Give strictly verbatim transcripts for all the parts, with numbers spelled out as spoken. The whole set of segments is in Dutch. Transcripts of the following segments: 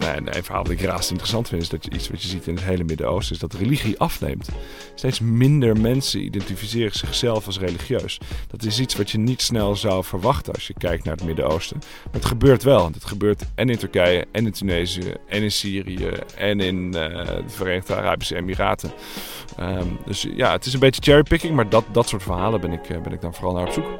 nou, en een verhaal dat ik raast interessant vind, is dat je iets wat je ziet in het hele Midden-Oosten, is dat religie afneemt. Steeds minder mensen identificeren zichzelf als religieus. Dat is iets wat je niet snel zou verwachten als je kijkt naar het Midden-Oosten. Maar het gebeurt wel. Het gebeurt en in Turkije, en in Tunesië, en in Syrië, en in uh, de Verenigde Arabische Emiraten. Um, dus ja, het is een beetje cherrypicking, maar dat, dat soort verhalen ben ik, uh, ben ik dan vooral naar op zoek.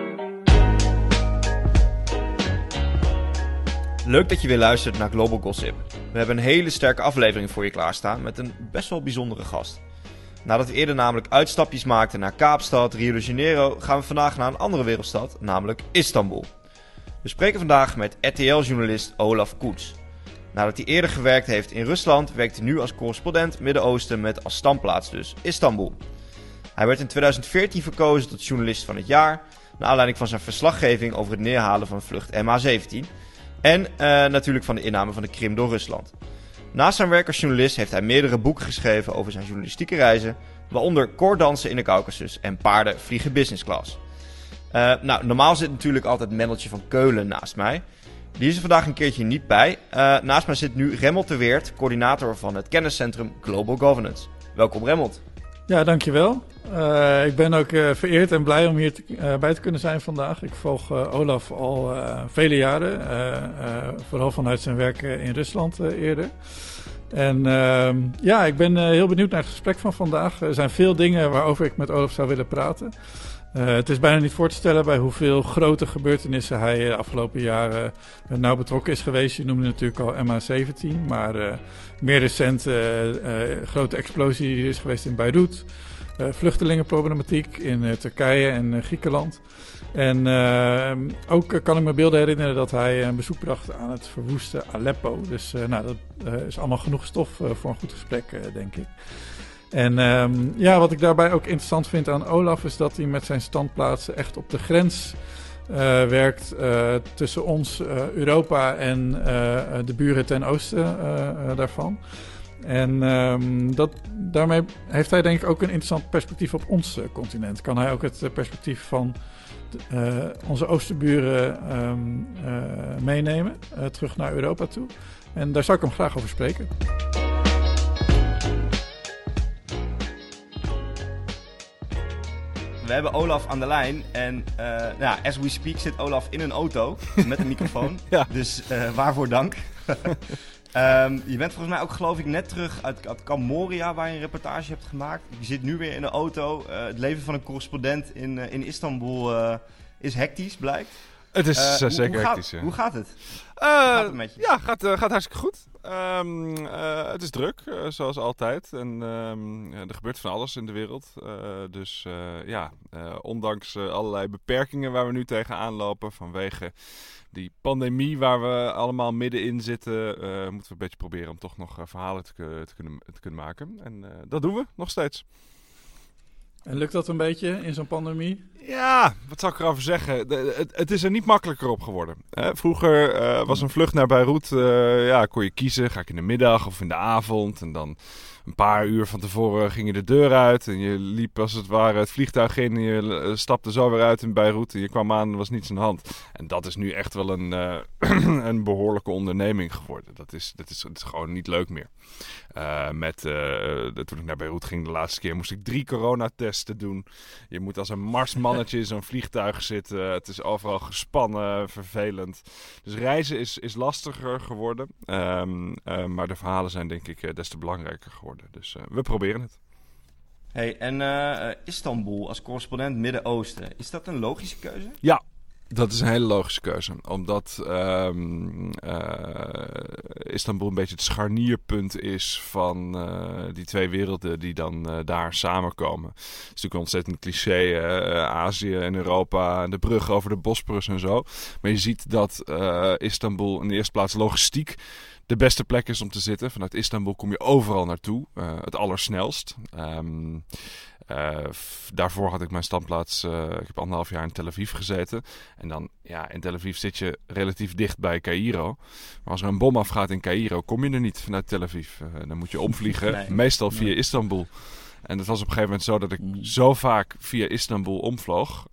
Leuk dat je weer luistert naar Global Gossip. We hebben een hele sterke aflevering voor je klaarstaan met een best wel bijzondere gast. Nadat we eerder namelijk uitstapjes maakten naar Kaapstad, Rio de Janeiro, gaan we vandaag naar een andere wereldstad, namelijk Istanbul. We spreken vandaag met R T L-journalist Olaf Koets. Nadat hij eerder gewerkt heeft in Rusland, werkt hij nu als correspondent Midden-Oosten met als standplaats dus Istanbul. Hij werd in tweeduizend veertien verkozen tot journalist van het jaar, naar aanleiding van zijn verslaggeving over het neerhalen van vlucht M H zeventien... En uh, natuurlijk van de inname van de Krim door Rusland. Naast zijn werk als journalist heeft hij meerdere boeken geschreven over zijn journalistieke reizen, waaronder koorddansen in de Caucasus en paarden vliegen business class. Uh, nou, normaal zit natuurlijk altijd Mendeltje van Keulen naast mij. Die is er vandaag een keertje niet bij. Uh, naast mij zit nu Remmelt de Weert, coördinator van het kenniscentrum Global Governance. Welkom Remmelt. Ja, dankjewel. Uh, ik ben ook uh, vereerd en blij om hier te, uh, bij te kunnen zijn vandaag. Ik volg uh, Olaf al uh, vele jaren, uh, uh, vooral vanuit zijn werk uh, in Rusland uh, eerder. En uh, ja, ik ben uh, heel benieuwd naar het gesprek van vandaag. Er zijn veel dingen waarover ik met Olaf zou willen praten. Uh, het is bijna niet voor te stellen bij hoeveel grote gebeurtenissen hij de afgelopen jaren uh, nauw betrokken is geweest. Je noemde natuurlijk al M H zeventien, maar uh, meer recent uh, uh, grote explosie die er is geweest in Beirut. Uh, vluchtelingenproblematiek in uh, Turkije en uh, Griekenland. En uh, ook uh, kan ik me beelden herinneren dat hij een bezoek bracht aan het verwoeste Aleppo. Dus uh, nou, dat uh, is allemaal genoeg stof uh, voor een goed gesprek, uh, denk ik. En um, ja, wat ik daarbij ook interessant vind aan Olaf is dat hij met zijn standplaatsen echt op de grens uh, werkt uh, tussen ons, uh, Europa en uh, de buren ten oosten uh, uh, daarvan. En um, dat, daarmee heeft hij denk ik ook een interessant perspectief op ons uh, continent. Kan hij ook het uh, perspectief van uh, onze oosterburen um, uh, meenemen, uh, terug naar Europa toe. En daar zou ik hem graag over spreken. We hebben Olaf aan de lijn en uh, nou, as we speak zit Olaf in een auto met een microfoon. Ja. Dus uh, waarvoor dank. um, je bent volgens mij ook geloof ik net terug uit, uit Kamp Moria waar je een reportage hebt gemaakt. Je zit nu weer in de auto. Uh, het leven van een correspondent in, uh, in Istanbul uh, is hectisch, blijkt. Het is uh, hoe, zeker hoe hectisch, gaat, ja. Hoe gaat het? Uh, hoe gaat het met je? Ja, gaat, uh, gaat hartstikke goed. Um, uh, het is druk, uh, zoals altijd. En um, er gebeurt van alles in de wereld. Uh, dus uh, ja, uh, ondanks uh, allerlei beperkingen waar we nu tegenaan lopen vanwege die pandemie waar we allemaal middenin zitten, uh, moeten we een beetje proberen om toch nog uh, verhalen te, te, kunnen, te kunnen maken. En uh, dat doen we nog steeds. En lukt dat een beetje in zo'n pandemie? Ja, wat zou ik erover zeggen? De, het, het is er niet makkelijker op geworden. Hè? Vroeger uh, was een vlucht naar Beirut, uh, ja, kon je kiezen. Ga ik in de middag of in de avond? En dan een paar uur van tevoren ging je de deur uit. En je liep als het ware het vliegtuig in. En je uh, stapte zo weer uit in Beirut. En je kwam aan en er was niets aan de hand. En dat is nu echt wel een, uh, een behoorlijke onderneming geworden. Dat is, dat is, dat is gewoon niet leuk meer. Uh, met, uh, toen ik naar Beirut ging de laatste keer moest ik drie coronatesten doen. Je moet als een marsmannetje in zo'n vliegtuig zitten. Het is overal gespannen, vervelend. Dus reizen is, is lastiger geworden. Um, uh, maar de verhalen zijn denk ik uh, des te belangrijker geworden. Dus uh, we proberen het. Hey, en uh, Istanbul als correspondent Midden-Oosten, is dat een logische keuze? Ja. Dat is een hele logische keuze, omdat um, uh, Istanbul een beetje het scharnierpunt is van uh, die twee werelden die dan uh, daar samenkomen. Het is natuurlijk een ontzettend cliché, uh, Azië en Europa, de brug over de Bosporus en zo. Maar je ziet dat uh, Istanbul in de eerste plaats logistiek de beste plek is om te zitten. Vanuit Istanbul kom je overal naartoe, uh, het allersnelst. Um, Uh, f- daarvoor had ik mijn standplaats, uh, ik heb anderhalf jaar in Tel Aviv gezeten. En dan, ja, in Tel Aviv zit je relatief dicht bij Caïro. Maar als er een bom afgaat in Caïro, kom je er niet vanuit Tel Aviv. Uh, dan moet je omvliegen, nee. meestal via nee. Istanbul. En het was op een gegeven moment zo dat ik zo vaak via Istanbul omvloog.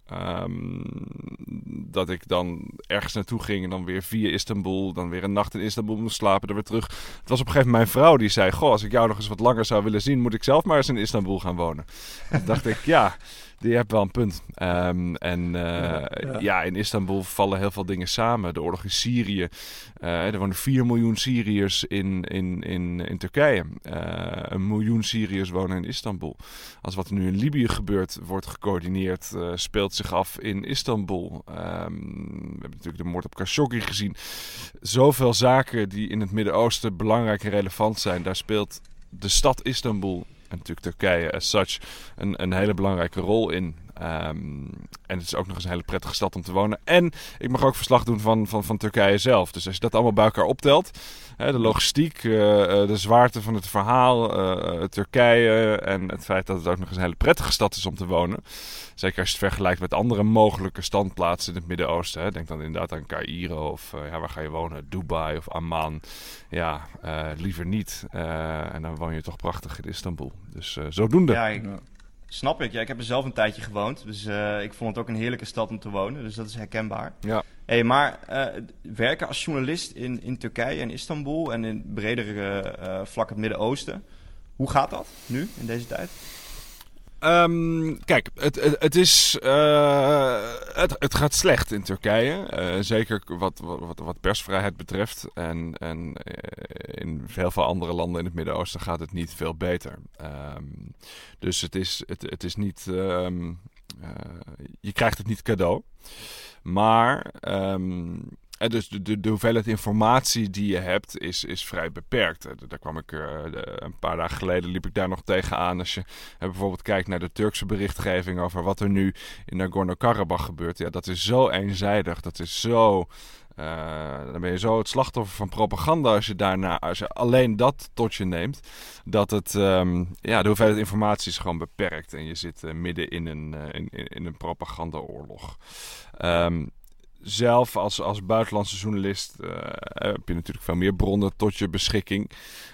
Um, dat ik dan ergens naartoe ging en dan weer via Istanbul, dan weer een nacht in Istanbul moest slapen, dan weer terug. Het was op een gegeven moment mijn vrouw die zei, goh, als ik jou nog eens wat langer zou willen zien, moet ik zelf maar eens in Istanbul gaan wonen. Toen dacht ik, ja, die hebt wel een punt. Um, en uh, ja, ja. ja, in Istanbul vallen heel veel dingen samen. De oorlog in Syrië. Uh, er wonen vier miljoen Syriërs in, in, in, in Turkije. Uh, een miljoen Syriërs wonen in Istanbul. Als wat er nu in Libië gebeurt, wordt gecoördineerd, uh, speelt zich af in Istanbul. Um, we hebben natuurlijk de moord op Khashoggi gezien. Zoveel zaken die in het Midden-Oosten belangrijk en relevant zijn. Daar speelt de stad Istanbul en natuurlijk Turkije as such een, een hele belangrijke rol in. Um, en het is ook nog eens een hele prettige stad om te wonen. En ik mag ook verslag doen van, van, van Turkije zelf. Dus als je dat allemaal bij elkaar optelt, hè, de logistiek, uh, de zwaarte van het verhaal, uh, Turkije en het feit dat het ook nog eens een hele prettige stad is om te wonen. Zeker als je het vergelijkt met andere mogelijke standplaatsen in het Midden-Oosten. Hè. Denk dan inderdaad aan Caïro of uh, ja, waar ga je wonen? Dubai of Amman. Ja, uh, liever niet. Uh, en dan woon je toch prachtig in Istanbul. Dus uh, zodoende. Ja, ik... Snap ik. Ja, ik heb er zelf een tijdje gewoond. Dus uh, ik vond het ook een heerlijke stad om te wonen. Dus dat is herkenbaar. Ja. Hey, maar uh, werken als journalist in, in Turkije en Istanbul en in bredere uh, vlak het Midden-Oosten. Hoe gaat dat nu, in deze tijd? Um, kijk, het, het, het is uh, het, het gaat slecht in Turkije. Uh, zeker wat, wat, wat persvrijheid betreft. En, en uh, in heel veel andere landen in het Midden-Oosten gaat het niet veel beter. Um, dus het is, het, het is niet... Um, uh, je krijgt het niet cadeau. Maar... Um, En dus de, de, de hoeveelheid informatie die je hebt is, is vrij beperkt. Daar kwam ik uh, de, een paar dagen geleden liep ik daar nog tegenaan. Als je uh, bijvoorbeeld kijkt naar de Turkse berichtgeving over wat er nu in Nagorno-Karabakh gebeurt. Ja, dat is zo eenzijdig. Dat is zo... Uh, dan ben je zo het slachtoffer van propaganda als je daarna, als je alleen dat tot je neemt. Dat het, um, ja, de hoeveelheid informatie is gewoon beperkt. En je zit uh, midden in een, uh, in, in een propagandaoorlog. Um, Zelf als, als buitenlandse journalist uh, heb je natuurlijk veel meer bronnen tot je beschikking.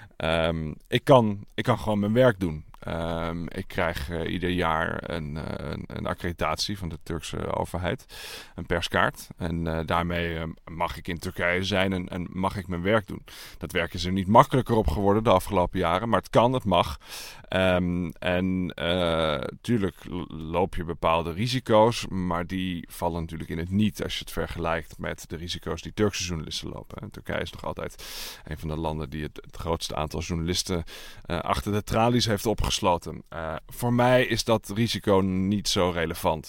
Um, ik, kan, ik kan gewoon mijn werk doen. Um, ik krijg uh, ieder jaar een, uh, een, een accreditatie van de Turkse overheid. Een perskaart. En uh, daarmee uh, mag ik in Turkije zijn en, en mag ik mijn werk doen. Dat werk is er niet makkelijker op geworden de afgelopen jaren. Maar het kan, het mag. Um, en natuurlijk uh, loop je bepaalde risico's. Maar die vallen natuurlijk in het niet als je het vergelijkt met de risico's die Turkse journalisten lopen. En Turkije is nog altijd een van de landen die het, het grootste aantal journalisten uh, achter de tralies heeft opgesloten. Uh, voor mij is dat risico niet zo relevant.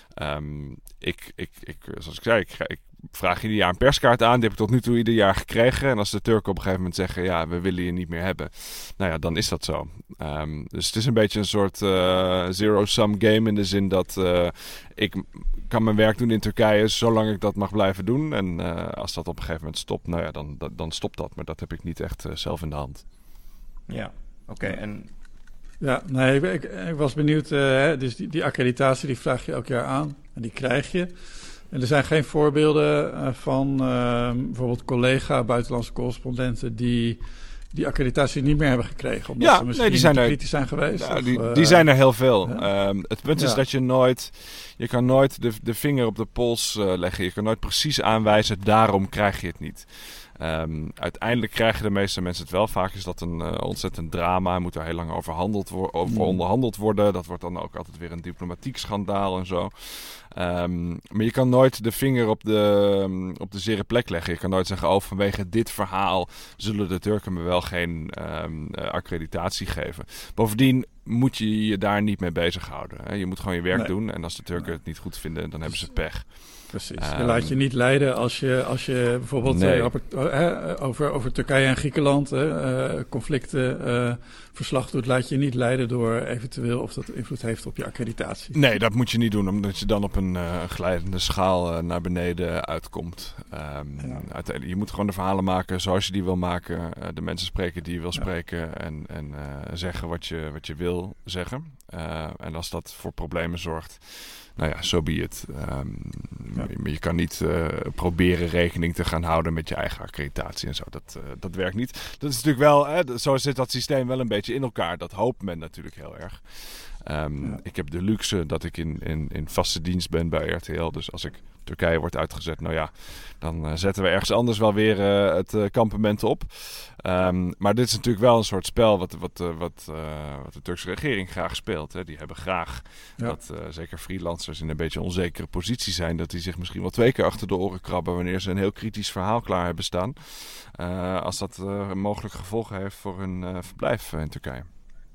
Um, ik, ik, ik, zoals ik zei, ik, ik vraag ieder jaar een perskaart aan. Die heb ik tot nu toe ieder jaar gekregen. En als de Turken op een gegeven moment zeggen, ja, we willen je niet meer hebben. Nou ja, dan is dat zo. Um, dus het is een beetje een soort uh, zero-sum game in de zin dat uh, ik kan mijn werk doen in Turkije zolang ik dat mag blijven doen. En uh, als dat op een gegeven moment stopt, nou ja, dan, dan, dan stopt dat. Maar dat heb ik niet echt uh, zelf in de hand. Ja, oké. Okay, en... Ja, nee, ik, ik was benieuwd. Uh, hè, dus die, die accreditatie die vraag je elk jaar aan en die krijg je. En er zijn geen voorbeelden uh, van uh, bijvoorbeeld collega buitenlandse correspondenten die die accreditatie niet meer hebben gekregen. Omdat ja, ze misschien nee, die zijn er, kritisch zijn geweest. Nou, of, die, uh, die zijn er heel veel. Ja. Um, het punt is ja. dat je nooit, je kan nooit de, de vinger op de pols uh, leggen. Je kan nooit precies aanwijzen, daarom krijg je het niet. Um, uiteindelijk krijgen de meeste mensen het wel. Vaak is dat een uh, ontzettend drama. Moet er heel lang over, handeld wo- over mm. onderhandeld worden. Dat wordt dan ook altijd weer een diplomatiek schandaal en zo. Um, maar je kan nooit de vinger op de, um, op de zere plek leggen. Je kan nooit zeggen, oh, vanwege dit verhaal zullen de Turken me wel geen um, uh, accreditatie geven. Bovendien moet je je daar niet mee bezighouden. Hè? Je moet gewoon je werk nee. doen. En als de Turken nee. het niet goed vinden, dan hebben ze pech. Precies. Je um, laat je niet leiden als je, als je bijvoorbeeld nee. uh, rapport, uh, over, over Turkije en Griekenland uh, conflicten uh, verslag doet. Laat je niet leiden door eventueel of dat invloed heeft op je accreditatie. Nee, dat moet je niet doen, omdat je dan op een uh, glijdende schaal uh, naar beneden uitkomt. Um, ja. uiteindelijk, je moet gewoon de verhalen maken zoals je die wil maken. Uh, de mensen spreken die je wil ja. spreken en, en uh, zeggen wat je, wat je wil zeggen. Uh, en als dat voor problemen zorgt... Nou ja, so be it. Um, ja. je, je kan niet uh, proberen rekening te gaan houden met je eigen accreditatie en zo. Dat, uh, dat werkt niet. Dat is natuurlijk wel, hè, zo zit dat systeem wel een beetje in elkaar. Dat hoopt men natuurlijk heel erg. Um, Ja. Ik heb de luxe dat ik in, in, in vaste dienst ben bij R T L. Dus als ik Turkije wordt uitgezet, nou ja, dan uh, zetten we ergens anders wel weer uh, het uh, kampement op. Um, maar dit is natuurlijk wel een soort spel wat, wat, uh, wat, uh, wat de Turkse regering graag speelt. Hè. Die hebben graag ja. dat uh, zeker freelancers in een beetje onzekere positie zijn. Dat die zich misschien wel twee keer achter de oren krabben wanneer ze een heel kritisch verhaal klaar hebben staan. Uh, als dat uh, mogelijk gevolgen heeft voor hun uh, verblijf uh, in Turkije.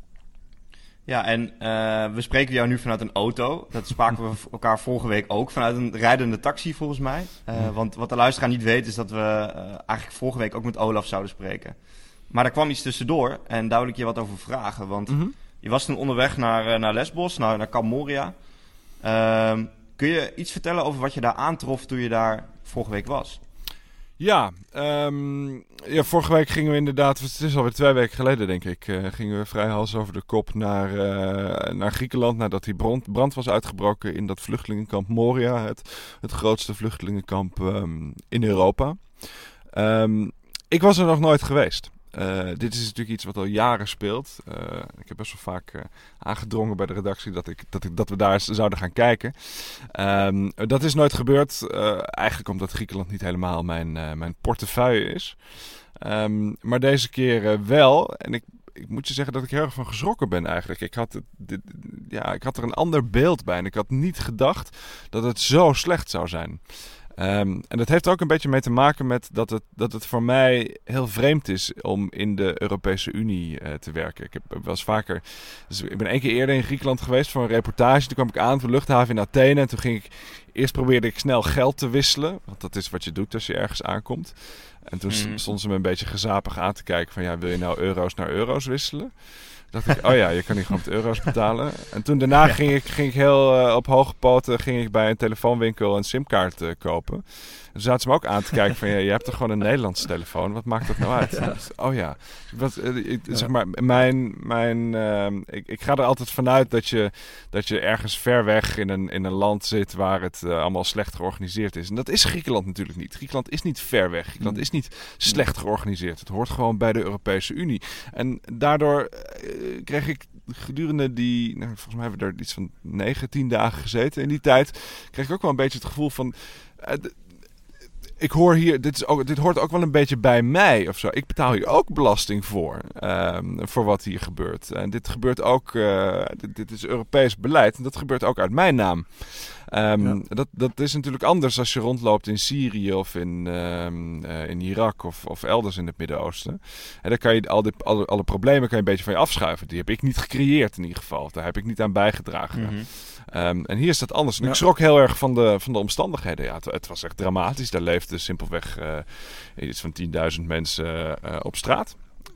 Ja, en uh, we spreken jou nu vanuit een auto. Dat spraken we elkaar vorige week ook vanuit een rijdende taxi volgens mij. Uh, ja. Want wat de luisteraar niet weet is dat we uh, eigenlijk vorige week ook met Olaf zouden spreken. Maar daar kwam iets tussendoor en daar wil ik je wat over vragen. Want mm-hmm. je was toen onderweg naar, uh, naar Lesbos, naar, naar Kamp Moria. Uh, kun je iets vertellen over wat je daar aantrof toen je daar vorige week was? Ja, um, ja, vorige week gingen we inderdaad, het is alweer twee weken geleden denk ik, uh, gingen we vrij hals over de kop naar, uh, naar Griekenland nadat die brand, brand was uitgebroken in dat vluchtelingenkamp Moria, het, het grootste vluchtelingenkamp um, in Europa. Um, ik was er nog nooit geweest. Uh, dit is natuurlijk iets wat al jaren speelt. Uh, ik heb best wel vaak uh, aangedrongen bij de redactie dat, ik, dat, ik, dat we daar zouden gaan kijken. Um, dat is nooit gebeurd. Uh, eigenlijk omdat Griekenland niet helemaal mijn, uh, mijn portefeuille is. Um, maar deze keer uh, wel. En ik, ik moet je zeggen dat ik heel erg van geschrokken ben eigenlijk. Ik had, het, dit, ja, ik had er een ander beeld bij. En ik had niet gedacht dat het zo slecht zou zijn. Um, en dat heeft ook een beetje mee te maken met dat het, dat het voor mij heel vreemd is om in de Europese Unie uh, te werken. Ik heb wel eens vaker... Dus ik ben één keer eerder in Griekenland geweest voor een reportage. Toen kwam ik aan op de luchthaven in Athene. En toen ging ik... Eerst probeerde ik snel geld te wisselen. Want dat is wat je doet als je ergens aankomt. En toen mm. stonden ze me een beetje gezapig aan te kijken van... Ja, wil je nou euro's naar euro's wisselen? Dacht ik, oh ja, je kan niet gewoon met euro's betalen. En toen daarna ja. ging, ik, ging ik heel uh, op hoge poten ging ik bij een telefoonwinkel een simkaart uh, kopen. En toen zaten ze me ook aan te kijken van, ja, je hebt toch gewoon een Nederlandse telefoon. Wat maakt dat nou uit? Ja. Dus, oh ja, wat, uh, ik, zeg maar, mijn, mijn, uh, ik, ik ga er altijd vanuit dat je, dat je ergens ver weg in een, in een land zit waar het uh, allemaal slecht georganiseerd is. En dat is Griekenland natuurlijk niet. Griekenland is niet ver weg. Griekenland is niet slecht georganiseerd. Het hoort gewoon bij de Europese Unie. En daardoor... Uh, kreeg ik gedurende die, nou, volgens mij hebben we er iets van negen, tien dagen gezeten in die tijd, kreeg ik ook wel een beetje het gevoel van, uh, d- ik hoor hier, dit, is ook, dit hoort ook wel een beetje bij mij of zo. Ik betaal hier ook belasting voor, um, voor wat hier gebeurt. En dit gebeurt ook, uh, dit, dit is Europees beleid en dat gebeurt ook uit mijn naam. Um, ja. dat, dat is natuurlijk anders als je rondloopt in Syrië of in, um, uh, in Irak of, of elders in het Midden-Oosten. En dan kan je al die, alle, alle problemen kan je een beetje van je afschuiven. Die heb ik niet gecreëerd in ieder geval. Daar heb ik niet aan bijgedragen. Mm-hmm. Um, en hier is dat anders. En ja. ik schrok heel erg van de, van de omstandigheden. Ja, het, het was echt dramatisch. Daar leefden simpelweg uh, iets van tienduizend mensen uh, op straat.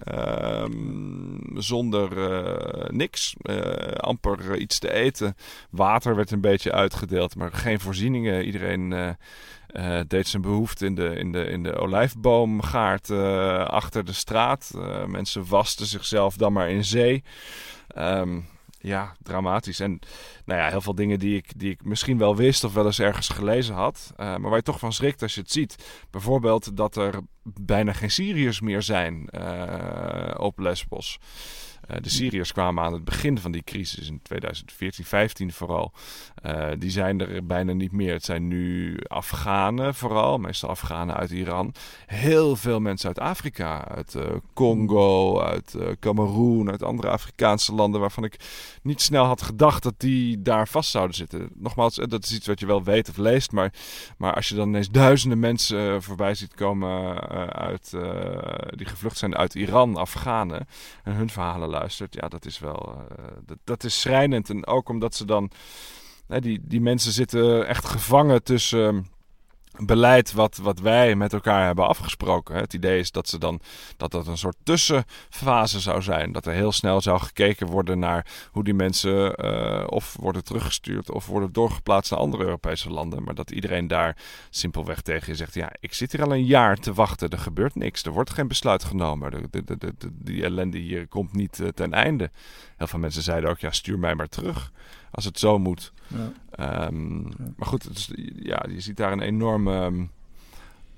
Um, zonder uh, niks, uh, amper uh, iets te eten. Water werd een beetje uitgedeeld, maar geen voorzieningen. Iedereen uh, uh, deed zijn behoefte in de, in de, in de olijfboomgaard uh, achter de straat. Uh, mensen wasten zichzelf dan maar in zee. Um, Ja, dramatisch. En nou ja, heel veel dingen die ik, die ik misschien wel wist of wel eens ergens gelezen had. Uh, maar waar je toch van schrikt als je het ziet. Bijvoorbeeld dat er bijna geen Syriërs meer zijn uh, op Lesbos. Uh, de Syriërs kwamen aan het begin van die crisis in twintig veertien, vijftien vooral. Uh, die zijn er bijna niet meer. Het zijn nu Afghanen vooral, meestal Afghanen uit Iran. Heel veel mensen uit Afrika, uit uh, Congo, uit uh, Cameroen, uit andere Afrikaanse landen waarvan ik niet snel had gedacht dat die daar vast zouden zitten. Nogmaals, dat is iets wat je wel weet of leest, maar, maar als je dan ineens duizenden mensen uh, voorbij ziet komen uh, uit, uh, die gevlucht zijn uit Iran, Afghanen, en hun verhalen luistert, ja, dat is wel, uh, dat, dat is schrijnend. En ook omdat ze dan, uh, die, die mensen zitten echt gevangen tussen uh, beleid wat, wat wij met elkaar hebben afgesproken. Het idee is dat ze dan dat dat een soort tussenfase zou zijn. Dat er heel snel zou gekeken worden naar hoe die mensen uh, of worden teruggestuurd of worden doorgeplaatst naar andere Europese landen. Maar dat iedereen daar simpelweg tegen je zegt, ja, ik zit hier al een jaar te wachten. Er gebeurt niks. Er wordt geen besluit genomen. De, de, de, de, die ellende hier komt niet uh, ten einde. Heel veel mensen zeiden ook, ja, stuur mij maar terug. Als het zo moet. Ja. Um, ja. Maar goed, het is, ja, je ziet daar een enorme um,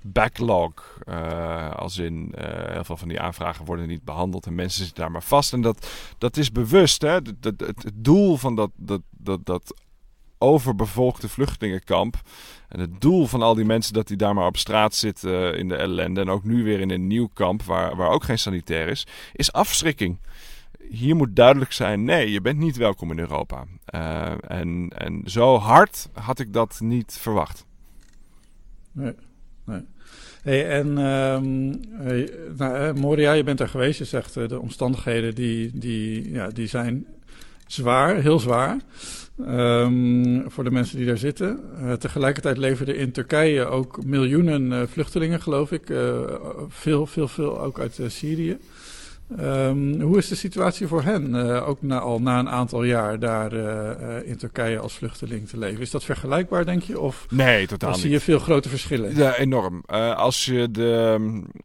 backlog. Uh, als in uh, heel veel van die aanvragen worden niet behandeld en mensen zitten daar maar vast. En dat, dat is bewust. Hè? Dat, dat, het, het doel van dat, dat, dat, dat overbevolkte vluchtelingenkamp en het doel van al die mensen dat die daar maar op straat zitten in de ellende en ook nu weer in een nieuw kamp waar, waar ook geen sanitair is, is afschrikking. Hier moet duidelijk zijn, nee, je bent niet welkom in Europa. Uh, en, en zo hard had ik dat niet verwacht. Nee, nee. Hey, en um, hey, nou, Moria, je bent er geweest. Je zegt uh, de omstandigheden die, die, ja, die zijn zwaar, heel zwaar. Um, voor de mensen die daar zitten. Uh, tegelijkertijd leven er in Turkije ook miljoenen uh, vluchtelingen, geloof ik. Uh, veel, veel, veel ook uit uh, Syrië. Um, hoe is de situatie voor hen, uh, ook na, al na een aantal jaar daar uh, uh, in Turkije als vluchteling te leven? Is dat vergelijkbaar, denk je? Of nee, totaal niet. Zie je veel grote verschillen? Ja, enorm. Uh, als, je de,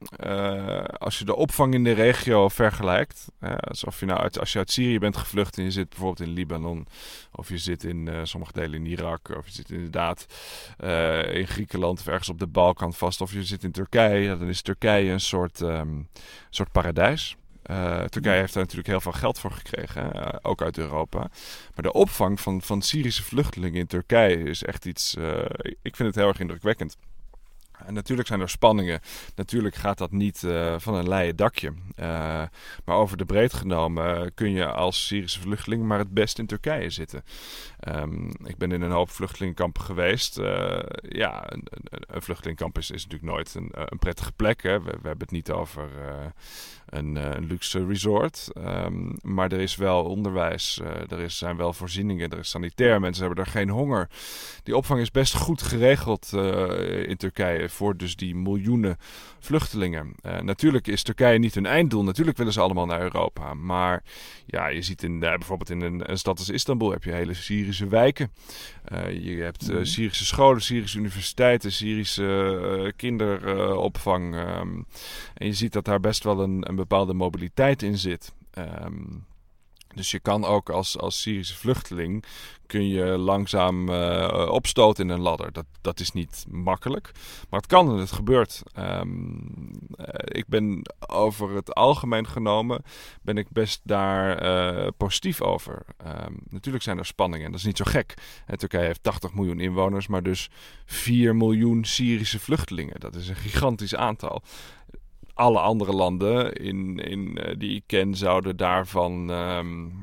uh, als je de opvang in de regio vergelijkt, uh, alsof je nou uit, als je uit Syrië bent gevlucht en je zit bijvoorbeeld in Libanon, of je zit in uh, sommige delen in Irak, of je zit inderdaad uh, in Griekenland of ergens op de Balkan vast, of je zit in Turkije, ja, dan is Turkije een soort, um, soort paradijs. Uh, Turkije heeft daar natuurlijk heel veel geld voor gekregen, uh, ook uit Europa. Maar de opvang van, van Syrische vluchtelingen in Turkije is echt iets, uh, ik vind het heel erg indrukwekkend. En natuurlijk zijn er spanningen. Natuurlijk gaat dat niet uh, van een leien dakje. Uh, maar over de breed genomen uh, kun je als Syrische vluchteling maar het best in Turkije zitten. Um, ik ben in een hoop vluchtelingenkampen geweest. Uh, ja, een, een, een vluchtelingenkamp is, is natuurlijk nooit een, een prettige plek. Hè. We, we hebben het niet over uh, een, een luxe resort. Um, maar er is wel onderwijs. Uh, er is, zijn wel voorzieningen. Er is sanitair. Mensen hebben er geen honger. Die opvang is best goed geregeld uh, in Turkije. Voor dus die miljoenen vluchtelingen. Uh, natuurlijk is Turkije niet hun einddoel. Natuurlijk willen ze allemaal naar Europa. Maar ja, je ziet in, uh, bijvoorbeeld in een, een stad als Istanbul heb je hele Syrische wijken. Uh, je hebt uh, Syrische scholen, Syrische universiteiten, Syrische uh, kinderopvang. Uh, um, en je ziet dat daar best wel een, een bepaalde mobiliteit in zit. Um, Dus je kan ook als, als Syrische vluchteling kun je langzaam uh, opstoten in een ladder. Dat, dat is niet makkelijk, maar het kan en het gebeurt. Um, uh, ik ben over het algemeen genomen ben ik best daar uh, positief over. Um, natuurlijk zijn er spanningen en dat is niet zo gek. Uh, Turkije heeft tachtig miljoen inwoners, maar dus vier miljoen Syrische vluchtelingen. Dat is een gigantisch aantal. Alle andere landen in, in, uh, die ik ken zouden daarvan um,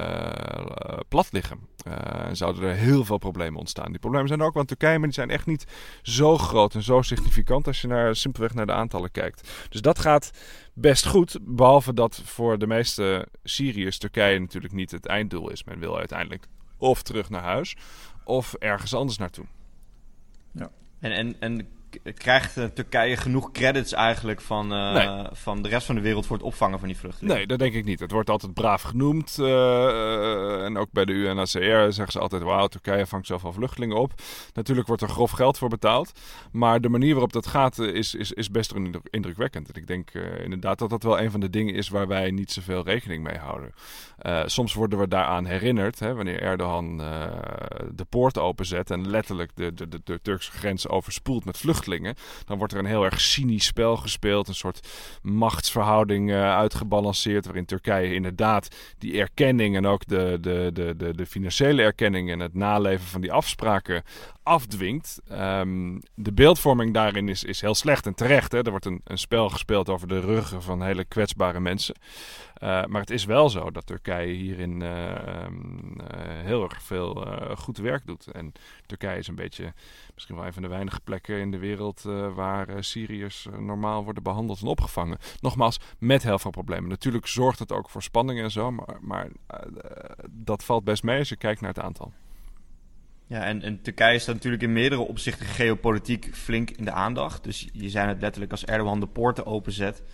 uh, plat liggen. Uh, en zouden er heel veel problemen ontstaan. Die problemen zijn er ook, want Turkije, maar die zijn echt niet zo groot en zo significant als je naar, simpelweg naar de aantallen kijkt. Dus dat gaat best goed, behalve dat voor de meeste Syriërs Turkije natuurlijk niet het einddoel is. Men wil uiteindelijk of terug naar huis of ergens anders naartoe. Ja. En, en, en krijgt uh, Turkije genoeg credits eigenlijk van, uh, nee. van de rest van de wereld voor het opvangen van die vluchtelingen? Nee, dat denk ik niet. Het wordt altijd braaf genoemd. Uh, uh, en ook bij de U N H C R zeggen ze altijd, wauw, Turkije vangt zoveel vluchtelingen op. Natuurlijk wordt er grof geld voor betaald. Maar de manier waarop dat gaat is, is, is best indrukwekkend. En ik denk uh, inderdaad dat dat wel een van de dingen is waar wij niet zoveel rekening mee houden. Uh, soms worden we daaraan herinnerd, hè, wanneer Erdogan uh, de poort openzet en letterlijk de, de, de, de Turkse grens overspoelt met vluchtelingen. Dan wordt er een heel erg cynisch spel gespeeld. Een soort machtsverhouding uh, uitgebalanceerd. Waarin Turkije inderdaad die erkenning en ook de, de, de, de, de financiële erkenning en het naleven van die afspraken afdwingt. Um, de beeldvorming daarin is, is heel slecht en terecht. Hè? Er wordt een, een spel gespeeld over de ruggen van hele kwetsbare mensen. Uh, maar het is wel zo dat Turkije hierin uh, um, uh, heel erg veel uh, goed werk doet. En Turkije is een beetje misschien wel een van de weinige plekken in de wereld uh, waar uh, Syriërs uh, normaal worden behandeld en opgevangen. Nogmaals, met heel veel problemen. Natuurlijk zorgt het ook voor spanningen en zo, maar, maar uh, dat valt best mee als je kijkt naar het aantal. Ja, en, en Turkije staat natuurlijk in meerdere opzichten geopolitiek flink in de aandacht. Dus je zei het letterlijk, als Erdogan de poorten openzet.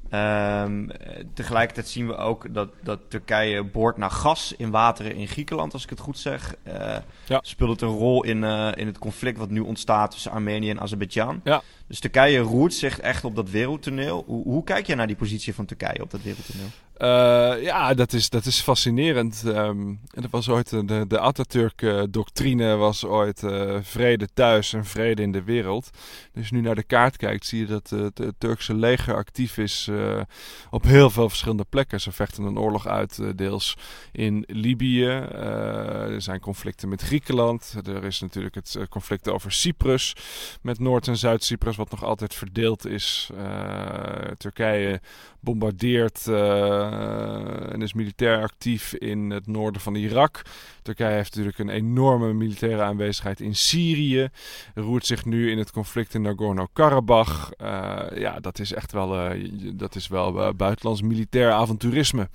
Um, tegelijkertijd zien we ook dat, dat Turkije boort naar gas in wateren in Griekenland, als ik het goed zeg. Uh, ja. Speelt het een rol in, uh, in het conflict wat nu ontstaat tussen Armenië en Azerbeidzjan. Ja. Dus Turkije roert zich echt op dat wereldtoneel. Hoe, hoe kijk jij naar die positie van Turkije op dat wereldtoneel? Uh, ja, dat is, dat is fascinerend. Um, er was ooit de, de Atatürk-doctrine was ooit uh, vrede thuis en vrede in de wereld. Dus als je nu naar de kaart kijkt, zie je dat uh, het Turkse leger actief is uh, op heel veel verschillende plekken. Ze vechten een oorlog uit, uh, deels in Libië. Uh, er zijn conflicten met Griekenland. Er is natuurlijk het uh, conflict over Cyprus, met Noord- en Zuid-Cyprus, wat nog altijd verdeeld is. Uh, Turkije bombardeert uh, en is militair actief in het noorden van Irak. Turkije heeft natuurlijk een enorme militaire aanwezigheid in Syrië. Roert zich nu in het conflict in Nagorno-Karabakh. Uh, ja, dat is echt wel, uh, dat is wel uh, buitenlands militair avonturisme.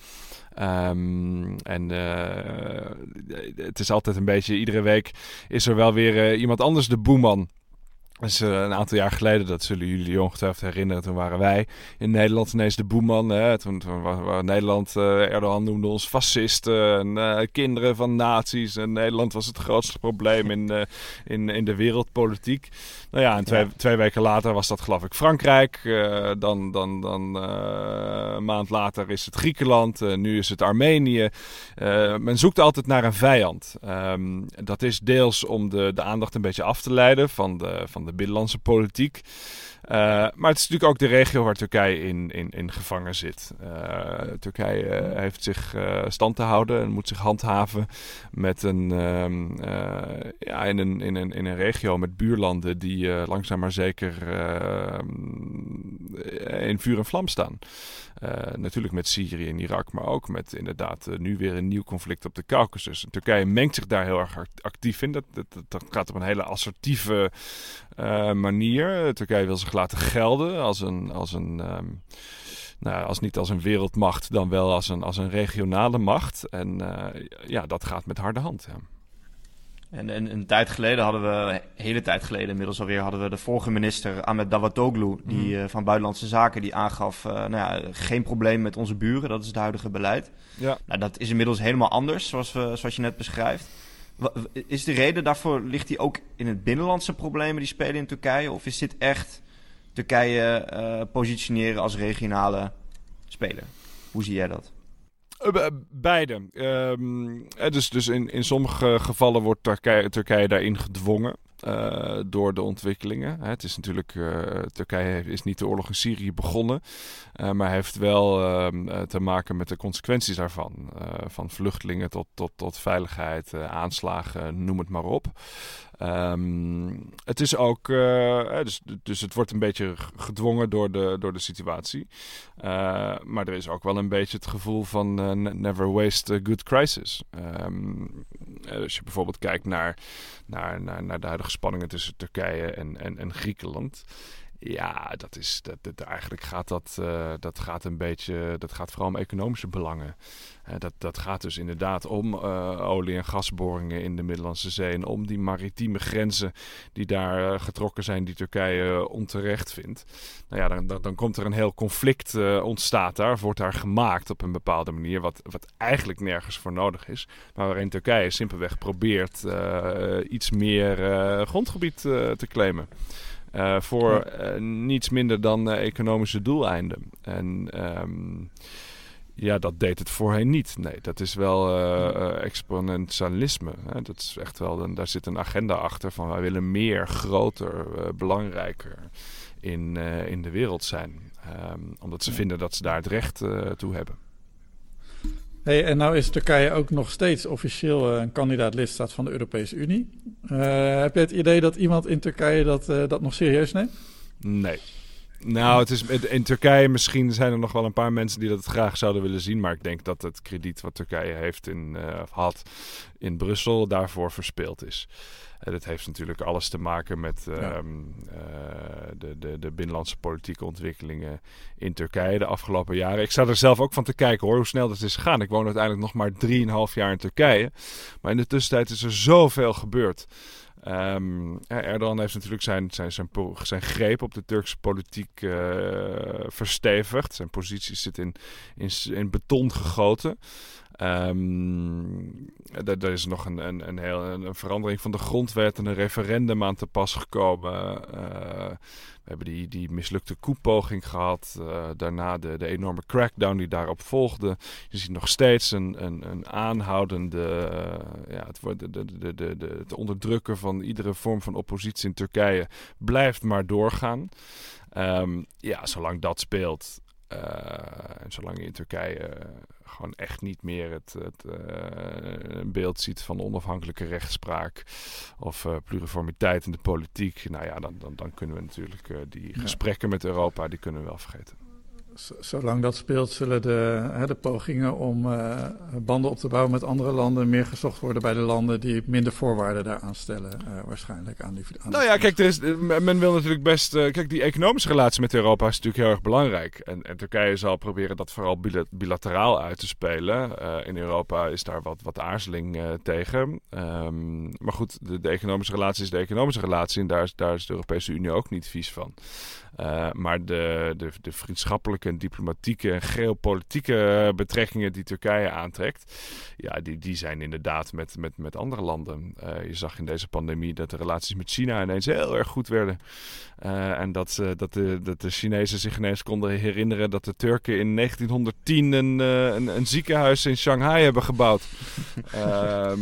Um, en uh, het is altijd een beetje, iedere week is er wel weer uh, iemand anders de boeman. Dus uh, een aantal jaar geleden, dat zullen jullie ongetwijfeld herinneren, toen waren wij in Nederland ineens de boeman. Hè? Toen, toen was Nederland, uh, Erdogan noemde ons fascisten en uh, kinderen van nazi's. En Nederland was het grootste probleem in, uh, in, in de wereldpolitiek. Nou ja, en twee, ja. twee weken later was dat geloof ik Frankrijk. Uh, dan dan, dan uh, een maand later is het Griekenland. Uh, nu is het Armenië. Uh, men zoekt altijd naar een vijand. Um, dat is deels om de, de aandacht een beetje af te leiden van de, van de binnenlandse politiek. Uh, maar het is natuurlijk ook de regio waar Turkije in, in, in gevangen zit. Uh, Turkije heeft zich uh, stand te houden en moet zich handhaven met een, um, uh, ja, in, een, in, een, in een regio met buurlanden die uh, langzaam maar zeker uh, in vuur en vlam staan. Uh, natuurlijk met Syrië en Irak, maar ook met inderdaad uh, nu weer een nieuw conflict op de Caucasus. En Turkije mengt zich daar heel erg actief in. Dat, dat, dat gaat op een hele assertieve uh, manier. Turkije wil zich laten gelden als een, als een um, nou, als niet als een wereldmacht, dan wel als een, als een regionale macht. En uh, ja, dat gaat met harde hand. Ja. En, en een tijd geleden hadden we, een hele tijd geleden inmiddels alweer, hadden we de vorige minister Ahmet Davutoglu, die mm. uh, van Buitenlandse Zaken, die aangaf, uh, nou ja, geen probleem met onze buren, dat is het huidige beleid. Ja. Nou, dat is inmiddels helemaal anders, zoals, we, zoals je net beschrijft. Is de reden daarvoor, ligt die ook in het binnenlandse problemen die spelen in Turkije? Of is dit echt Turkije uh, positioneren als regionale speler? Hoe zie jij dat? Uh, beide. Um, dus dus in, in sommige gevallen wordt Turkije, Turkije daarin gedwongen uh, door de ontwikkelingen. Uh, het is natuurlijk, uh, Turkije is niet de oorlog in Syrië begonnen, uh, maar heeft wel uh, te maken met de consequenties daarvan. Uh, van vluchtelingen tot, tot, tot veiligheid, uh, aanslagen, noem het maar op. Um, het is ook, uh, dus, dus het wordt een beetje gedwongen door de, door de situatie. Uh, maar er is ook wel een beetje het gevoel van uh, never waste a good crisis. Um, als je bijvoorbeeld kijkt naar, naar, naar, naar de huidige spanningen tussen Turkije en, en, en Griekenland. Ja, dat is, dat, dat, eigenlijk gaat dat, uh, dat gaat een beetje, dat gaat vooral om economische belangen. Uh, dat, dat gaat dus inderdaad om uh, olie- en gasboringen in de Middellandse Zee en om die maritieme grenzen die daar uh, getrokken zijn, die Turkije uh, onterecht vindt. Nou ja, dan, dan, dan komt er een heel conflict uh, ontstaat daar, wordt daar gemaakt op een bepaalde manier, wat, wat eigenlijk nergens voor nodig is, maar waarin Turkije simpelweg probeert uh, iets meer uh, grondgebied uh, te claimen. Uh, voor uh, niets minder dan uh, economische doeleinden. En um, ja, dat deed het voorheen niet. Nee, dat is wel uh, uh, exponentialisme. Hè? Dat is echt wel, een, daar zit een agenda achter van wij willen meer, groter, uh, belangrijker in, uh, in de wereld zijn. Um, omdat ze ja. vinden dat ze daar het recht uh, toe hebben. Hey, en nou is Turkije ook nog steeds officieel een kandidaat-lidstaat van de Europese Unie. Uh, heb je het idee dat iemand in Turkije dat, uh, dat nog serieus neemt? Nee. Nou, het is, in Turkije misschien zijn er nog wel een paar mensen die dat graag zouden willen zien. Maar ik denk dat het krediet wat Turkije heeft in, uh, had in Brussel daarvoor verspeeld is. Uh, dat heeft natuurlijk alles te maken met uh, ja. uh, de, de, de binnenlandse politieke ontwikkelingen in Turkije de afgelopen jaren. Ik sta er zelf ook van te kijken hoor, hoe snel dat is gegaan. Ik woon uiteindelijk nog maar drieënhalf jaar in Turkije. Maar in de tussentijd is er zoveel gebeurd. Um, Erdogan heeft natuurlijk zijn, zijn, zijn, zijn greep op de Turkse politiek uh, verstevigd. Zijn positie zit in, in, in beton gegoten. Um, er, er is nog een, een, een, heel, een verandering van de grondwet en een referendum aan te pas gekomen. Uh, We hebben die, die mislukte koepoging gehad. Uh, daarna de, de enorme crackdown die daarop volgde. Je ziet nog steeds een, een, een aanhoudende... Uh, ja, het, de, de, de, de, de, het onderdrukken van iedere vorm van oppositie in Turkije blijft maar doorgaan. Um, ja, zolang dat speelt... Uh, en zolang je in Turkije uh, gewoon echt niet meer het, het uh, beeld ziet van onafhankelijke rechtspraak of uh, pluriformiteit in de politiek, nou ja, dan, dan, dan kunnen we natuurlijk uh, die gesprekken met Europa, die kunnen we wel vergeten. Zolang dat speelt, zullen de, hè, de pogingen om uh, banden op te bouwen met andere landen meer gezocht worden bij de landen die minder voorwaarden daaraan stellen, uh, waarschijnlijk aan die. Aan nou ja, kijk, er is, men wil natuurlijk best. Uh, kijk, die economische relatie met Europa is natuurlijk heel erg belangrijk. En, en Turkije zal proberen dat vooral bilateraal uit te spelen. Uh, in Europa is daar wat, wat aarzeling uh, tegen. Um, maar goed, de, de economische relatie is de economische relatie en daar is, daar is de Europese Unie ook niet vies van. Uh, maar de, de, de vriendschappelijke en diplomatieke en geopolitieke betrekkingen die Turkije aantrekt, ja, die, die zijn inderdaad met, met, met andere landen. Uh, je zag in deze pandemie dat de relaties met China ineens heel erg goed werden. Uh, en dat, uh, dat, de, dat de Chinezen zich ineens konden herinneren dat de Turken in negentienhonderdtien een, uh, een, een ziekenhuis in Shanghai hebben gebouwd. uh,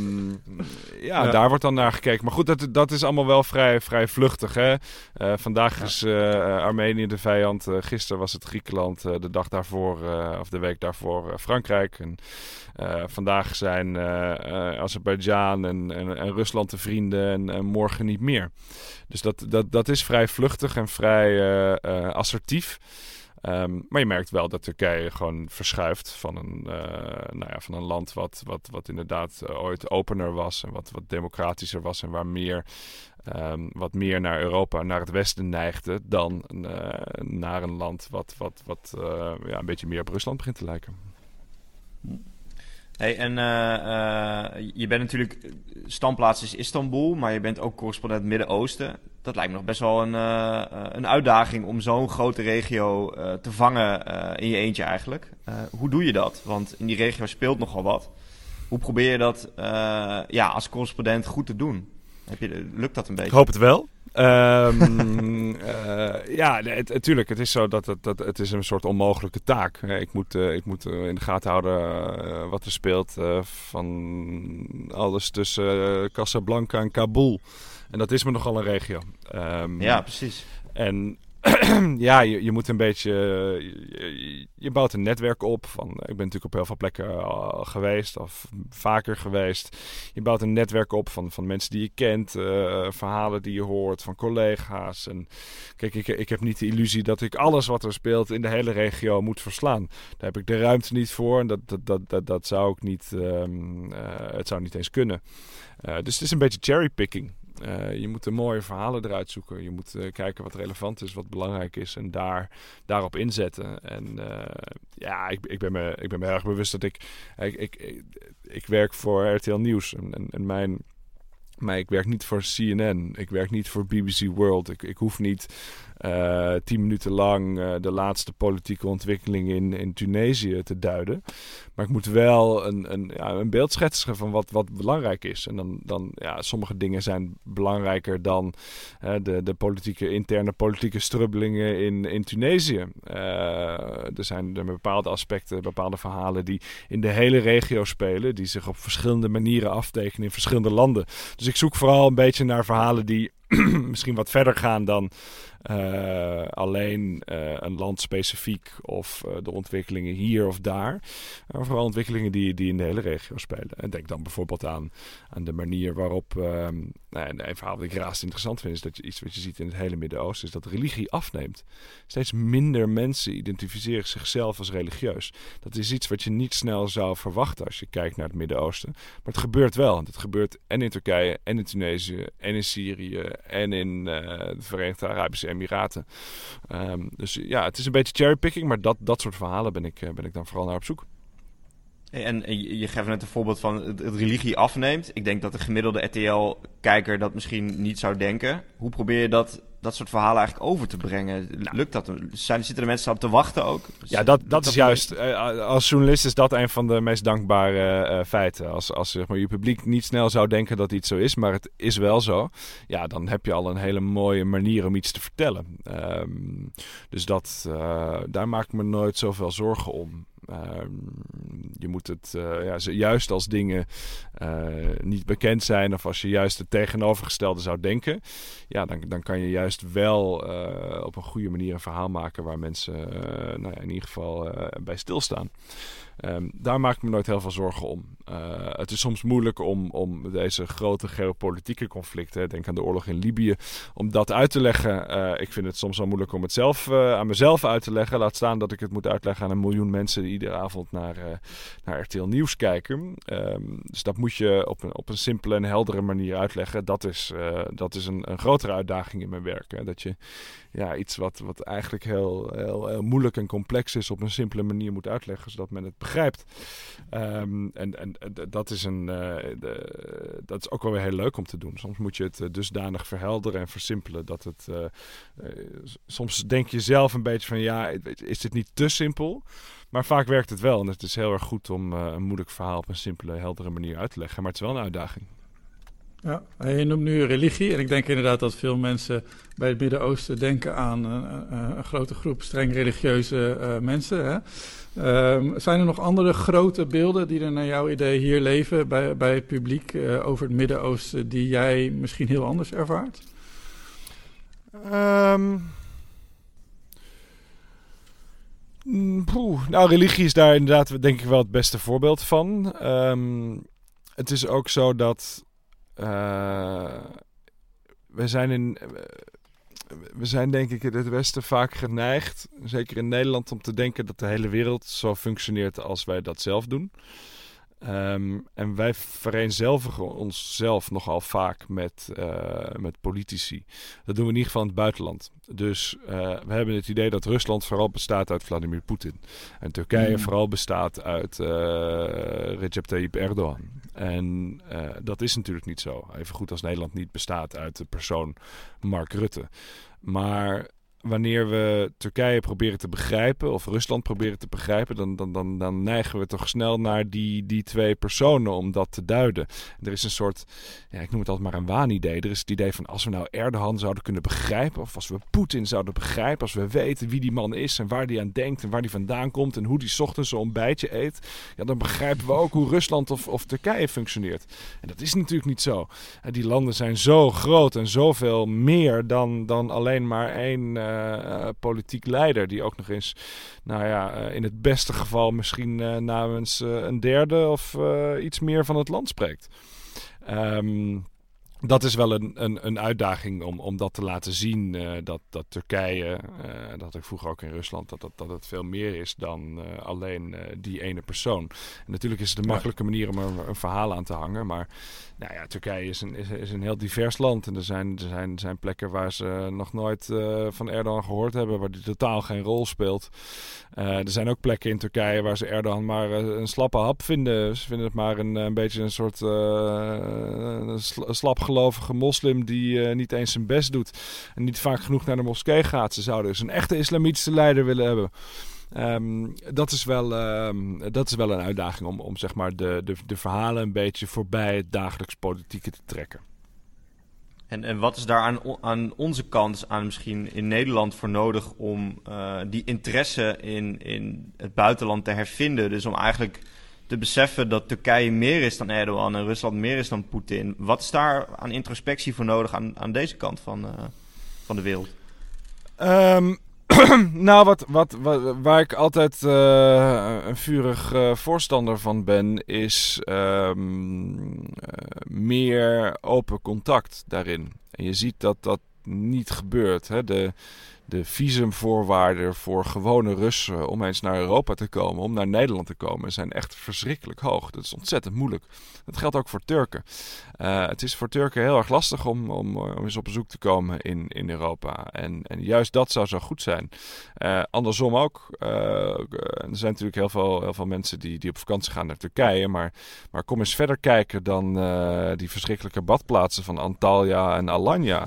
ja, ja, daar wordt dan naar gekeken. Maar goed, dat, dat is allemaal wel vrij, vrij vluchtig. Hè? Uh, vandaag ja. is uh, Armenië de vijand. Uh, gisteren was het Griekenland. Uh, de dag daarvoor, uh, of de week daarvoor uh, Frankrijk. En uh, vandaag zijn uh, uh, Azerbeidzjan en, en, en Rusland de vrienden en, en morgen niet meer. Dus dat, dat, dat is vrij vluchtig en vrij uh, uh, assertief. Um, maar je merkt wel dat Turkije gewoon verschuift van een, uh, nou ja, van een land wat, wat, wat inderdaad uh, ooit opener was en wat, wat democratischer was en waar meer, um, wat meer naar Europa, naar het westen neigde dan uh, naar een land wat, wat, wat uh, ja, een beetje meer op Rusland begint te lijken. Hey, en uh, uh, je bent natuurlijk, standplaats is Istanbul, maar je bent ook correspondent Midden-Oosten. Dat lijkt me nog best wel een, uh, een uitdaging om zo'n grote regio uh, te vangen uh, in je eentje eigenlijk. Uh, hoe doe je dat? Want in die regio speelt nogal wat. Hoe probeer je dat uh, ja, als correspondent goed te doen? Heb je, lukt dat een beetje? Ik hoop het wel. um, uh, ja, natuurlijk. Het, het is zo dat het, dat het is een soort onmogelijke taak. Ik moet, uh, ik moet uh, in de gaten houden uh, wat er speelt uh, van alles tussen uh, Casablanca en Kabul. En dat is me nogal een regio. Um, ja, precies. En ja, je, je moet een beetje... Je, je bouwt een netwerk op. Van, ik ben natuurlijk op heel veel plekken al geweest. Of vaker geweest. Je bouwt een netwerk op van, van mensen die je kent. Uh, verhalen die je hoort van collega's. En kijk, ik, ik heb niet de illusie dat ik alles wat er speelt in de hele regio moet verslaan. Daar heb ik de ruimte niet voor. En dat, dat, dat, dat, dat zou ook niet... Um, uh, het zou niet eens kunnen. Uh, dus het is een beetje cherrypicking. Uh, je moet de mooie verhalen eruit zoeken. Je moet uh, kijken wat relevant is, wat belangrijk is en daar, daarop inzetten. En uh, ja, ik, ik, ben me, ik ben me erg bewust dat ik... Ik, ik, ik, ik werk voor R T L Nieuws en, en, en mijn... Maar ik werk niet voor C N N. Ik werk niet voor B B C World. Ik, ik hoef niet uh, tien minuten lang uh, de laatste politieke ontwikkelingen in, in Tunesië te duiden. Maar ik moet wel een, een, ja, een beeld schetsen van wat, wat belangrijk is. En dan, dan ja, sommige dingen zijn belangrijker dan uh, de, de politieke, interne politieke strubbelingen in, in Tunesië. Uh, er zijn er bepaalde aspecten, bepaalde verhalen die in de hele regio spelen. Die zich op verschillende manieren aftekenen in verschillende landen. Dus ik zoek vooral een beetje naar verhalen die misschien wat verder gaan dan uh, alleen uh, een land specifiek of uh, de ontwikkelingen hier of daar. Maar vooral ontwikkelingen die, die in de hele regio spelen. En denk dan bijvoorbeeld aan, aan de manier waarop... Um, nou, een verhaal dat ik raast interessant vind is dat je iets wat je ziet in het hele Midden-Oosten is dat religie afneemt. Steeds minder mensen identificeren zichzelf als religieus. Dat is iets wat je niet snel zou verwachten als je kijkt naar het Midden-Oosten. Maar het gebeurt wel. Het gebeurt en in Turkije en in Tunesië en in Syrië en in uh, de Verenigde Arabische Emiraten. Um, dus ja, het is een beetje cherrypicking, maar dat, dat soort verhalen ben ik, uh, ben ik dan vooral naar op zoek. En, en je, je geeft net een voorbeeld van het, het religie afneemt. Ik denk dat de gemiddelde R T L-kijker dat misschien niet zou denken. Hoe probeer je dat, dat soort verhalen eigenlijk over te brengen? Lukt dat? Zijn, zitten er mensen op te wachten ook? Ja, dat, dat is juist... Uh, als journalist is dat een van de meest dankbare uh, feiten. Als, als zeg maar, je publiek niet snel zou denken dat iets zo is, maar het is wel zo. Ja, dan heb je al een hele mooie manier om iets te vertellen. Um, dus dat, uh, daar maak ik me nooit zoveel zorgen om. Uh, je moet het uh, ja, juist als dingen uh, niet bekend zijn of als je juist het tegenovergestelde zou denken, ja, dan, dan kan je juist wel uh, op een goede manier een verhaal maken waar mensen uh, nou ja, in ieder geval uh, bij stilstaan. Um, daar maak ik me nooit heel veel zorgen om. Uh, het is soms moeilijk om, om deze grote geopolitieke conflicten, denk aan de oorlog in Libië, om dat uit te leggen. Uh, ik vind het soms wel moeilijk om het zelf uh, aan mezelf uit te leggen. Laat staan dat ik het moet uitleggen aan een miljoen mensen die iedere avond naar, uh, naar R T L Nieuws kijken. Um, dus dat moet je op een, op een simpele en heldere manier uitleggen. Dat is, uh, dat is een, een grotere uitdaging in mijn werk. Hè? Dat je ja, iets wat, wat eigenlijk heel, heel, heel moeilijk en complex is op een simpele manier moet uitleggen, zodat men het begrijpt. Um, en, en dat is, een, uh, de, dat is ook wel weer heel leuk om te doen. Soms moet je het uh, dusdanig verhelderen en versimpelen dat het... Uh, uh, soms denk je zelf een beetje van ja, is dit niet te simpel? Maar vaak werkt het wel en het is heel erg goed om uh, een moeilijk verhaal op een simpele, heldere manier uit te leggen. Maar het is wel een uitdaging. Ja, je noemt nu religie en ik denk inderdaad dat veel mensen bij het Midden-Oosten denken aan uh, uh, een grote groep streng religieuze uh, mensen. Hè? Uh, zijn er nog andere grote beelden die er naar jouw idee hier leven bij, bij het publiek uh, over het Midden-Oosten die jij misschien heel anders ervaart? Um, poeh, nou, religie is daar inderdaad denk ik wel het beste voorbeeld van. Um, het is ook zo dat Uh, we zijn in, we zijn denk ik in het Westen vaak geneigd, zeker in Nederland, om te denken dat de hele wereld zo functioneert als wij dat zelf doen. Um, en wij vereenzelvigen onszelf nogal vaak met, uh, met politici. Dat doen we in ieder geval in het buitenland. Dus uh, we hebben het idee dat Rusland vooral bestaat uit Vladimir Poetin. En Turkije mm. vooral bestaat uit uh, Recep Tayyip Erdogan. En uh, dat is natuurlijk niet zo. Even goed als Nederland niet bestaat uit de persoon Mark Rutte. Maar wanneer we Turkije proberen te begrijpen of Rusland proberen te begrijpen, dan, dan, dan, dan neigen we toch snel naar die, die twee personen om dat te duiden. Er is een soort, ja, ik noem het altijd maar een waanidee. Er is het idee van als we nou Erdogan zouden kunnen begrijpen, of als we Poetin zouden begrijpen, als we weten wie die man is en waar die aan denkt en waar die vandaan komt en hoe die 's ochtends zo'n ontbijtje eet, ja, dan begrijpen we ook hoe Rusland of, of Turkije functioneert. En dat is natuurlijk niet zo. Die landen zijn zo groot en zoveel meer dan, dan alleen maar één Uh, Uh, politiek leider die ook nog eens, nou ja, uh, in het beste geval misschien uh, namens uh, een derde of uh, iets meer van het land spreekt. Um, dat is wel een, een, een uitdaging om, om dat te laten zien, uh, dat, dat Turkije, uh, dat ik vroeger ook in Rusland, dat, dat, dat het veel meer is dan uh, alleen uh, die ene persoon. En natuurlijk is het een makkelijke manier om er een verhaal aan te hangen, maar nou ja, Turkije is een, is, is een heel divers land en er zijn, er zijn, er zijn plekken waar ze nog nooit uh, van Erdogan gehoord hebben, waar die totaal geen rol speelt. Uh, er zijn ook plekken in Turkije waar ze Erdogan maar uh, een slappe hap vinden. Ze vinden het maar een, een beetje een soort uh, een sl- slapgelovige moslim die uh, niet eens zijn best doet en niet vaak genoeg naar de moskee gaat. Ze zouden dus een echte islamitische leider willen hebben. Um, dat, is wel, um, dat is wel een uitdaging om, om zeg maar de, de, de verhalen een beetje voorbij het dagelijks politieke te trekken. En, en wat is daar aan, aan onze kant, aan misschien in Nederland voor nodig om uh, die interesse in, in het buitenland te hervinden? Dus om eigenlijk te beseffen dat Turkije meer is dan Erdogan en Rusland meer is dan Poetin. Wat is daar aan introspectie voor nodig aan, aan deze kant van, uh, van de wereld? Um, nou, wat, wat, wat, waar ik altijd uh, een vurig uh, voorstander van ben, is um, uh, meer open contact daarin. En je ziet dat dat niet gebeurt. Hè? De, de visumvoorwaarden voor gewone Russen om eens naar Europa te komen, om naar Nederland te komen, zijn echt verschrikkelijk hoog. Dat is ontzettend moeilijk. Dat geldt ook voor Turken. Uh, het is voor Turken heel erg lastig om, om, om eens op bezoek te komen in, in Europa. En, en juist dat zou zo goed zijn. Uh, andersom ook. Uh, er zijn natuurlijk heel veel, heel veel mensen die, die op vakantie gaan naar Turkije. Maar, maar kom eens verder kijken dan uh, die verschrikkelijke badplaatsen van Antalya en Alanya.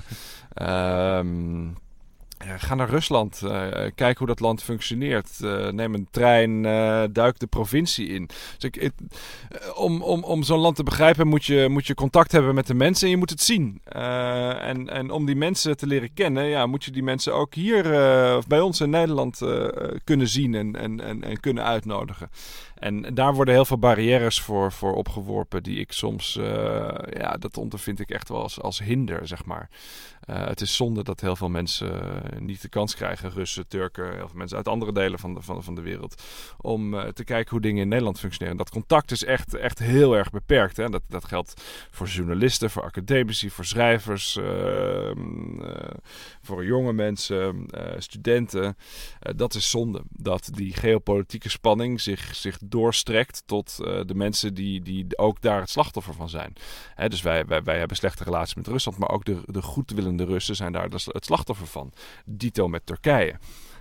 Um, Ga naar Rusland, uh, kijk hoe dat land functioneert. Uh, neem een trein, uh, duik de provincie in. Dus ik, het, uh, om om, om zo'n land te begrijpen moet je, moet je contact hebben met de mensen en je moet het zien. Uh, en, en om die mensen te leren kennen, ja, moet je die mensen ook hier uh, bij ons in Nederland uh, kunnen zien en, en, en, en kunnen uitnodigen. En daar worden heel veel barrières voor, voor opgeworpen die ik soms, uh, ja, dat ondervind ik echt wel als, als hinder, zeg maar. Uh, het is zonde dat heel veel mensen uh, niet de kans krijgen, Russen, Turken, heel veel mensen uit andere delen van de, van, van de wereld, om uh, te kijken hoe dingen in Nederland functioneren. Dat contact is echt, echt heel erg beperkt. Hè? Dat, dat geldt voor journalisten, voor academici, voor schrijvers, uh, uh, voor jonge mensen, uh, studenten. Uh, dat is zonde, dat die geopolitieke spanning zich, zich doorstrekt tot uh, de mensen die, die ook daar het slachtoffer van zijn. Hè, dus wij, wij, wij hebben slechte relaties met Rusland, maar ook de, de goedwillende Russen zijn daar het slachtoffer van. Dito met Turkije.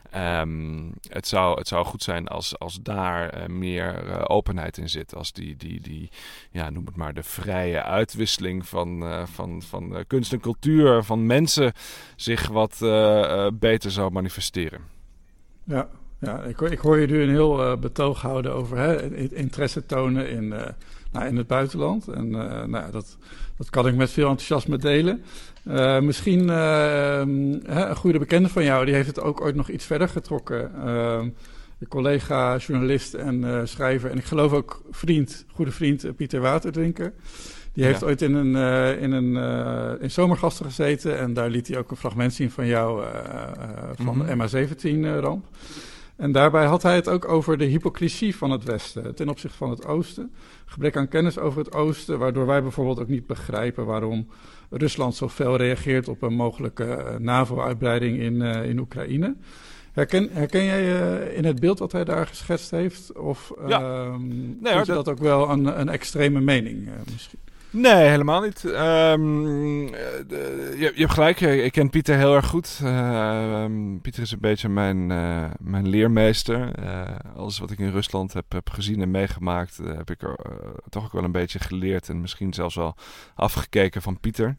Um, het, zou, het zou goed zijn als, als daar uh, meer uh, openheid in zit. Als die, die, die ja, noem het maar, de vrije uitwisseling van, uh, van, van uh, kunst en cultuur, van mensen zich wat uh, uh, beter zou manifesteren. Ja. Ja, ik, ik hoor je nu een heel uh, betoog houden over hè, interesse tonen in, uh, nou, in het buitenland. En uh, nou, dat, dat kan ik met veel enthousiasme delen. Uh, misschien uh, een goede bekende van jou, die heeft het ook ooit nog iets verder getrokken. Uh, de collega, journalist en uh, schrijver en ik geloof ook vriend, goede vriend uh, Pieter Waterdrinker. Die heeft ja. ooit in een, uh, in een uh, in Zomergasten gezeten en daar liet hij ook een fragment zien van jou uh, uh, van mm-hmm. de M H zeventien ramp. En daarbij had hij het ook over de hypocrisie van het Westen ten opzichte van het Oosten. Gebrek aan kennis over het Oosten, waardoor wij bijvoorbeeld ook niet begrijpen waarom Rusland zo fel reageert op een mogelijke uh, NAVO-uitbreiding in, uh, in Oekraïne. Herken, herken jij uh, in het beeld wat hij daar geschetst heeft? Of uh, ja. um, nee, hoor, dat... dat ook wel een, een extreme mening uh, misschien? Nee, helemaal niet. Um, de, je, je hebt gelijk, ik ken Pieter heel erg goed. Uh, um, Pieter is een beetje mijn, uh, mijn leermeester. Uh, alles wat ik in Rusland heb, heb gezien en meegemaakt, uh, heb ik er uh, toch ook wel een beetje geleerd. En misschien zelfs wel afgekeken van Pieter.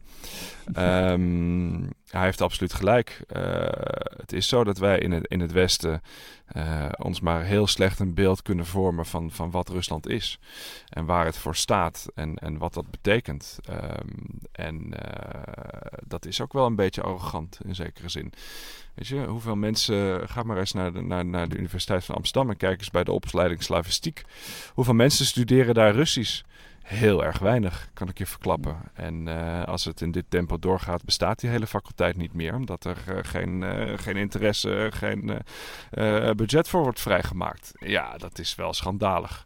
Um, hij heeft absoluut gelijk. Uh, het is zo dat wij in het, in het Westen uh, ons maar heel slecht een beeld kunnen vormen van, van wat Rusland is. En waar het voor staat en, en wat dat betekent. Um, en uh, dat is ook wel een beetje arrogant in zekere zin. Weet je, hoeveel mensen... Ga maar eens naar de, naar, naar de Universiteit van Amsterdam en kijk eens bij de opleiding Slavistiek. Hoeveel mensen studeren daar Russisch? Heel erg weinig, kan ik je verklappen. En uh, als het in dit tempo doorgaat, bestaat die hele faculteit niet meer. Omdat er uh, geen, uh, geen interesse, geen uh, uh, budget voor wordt vrijgemaakt. Ja, dat is wel schandalig.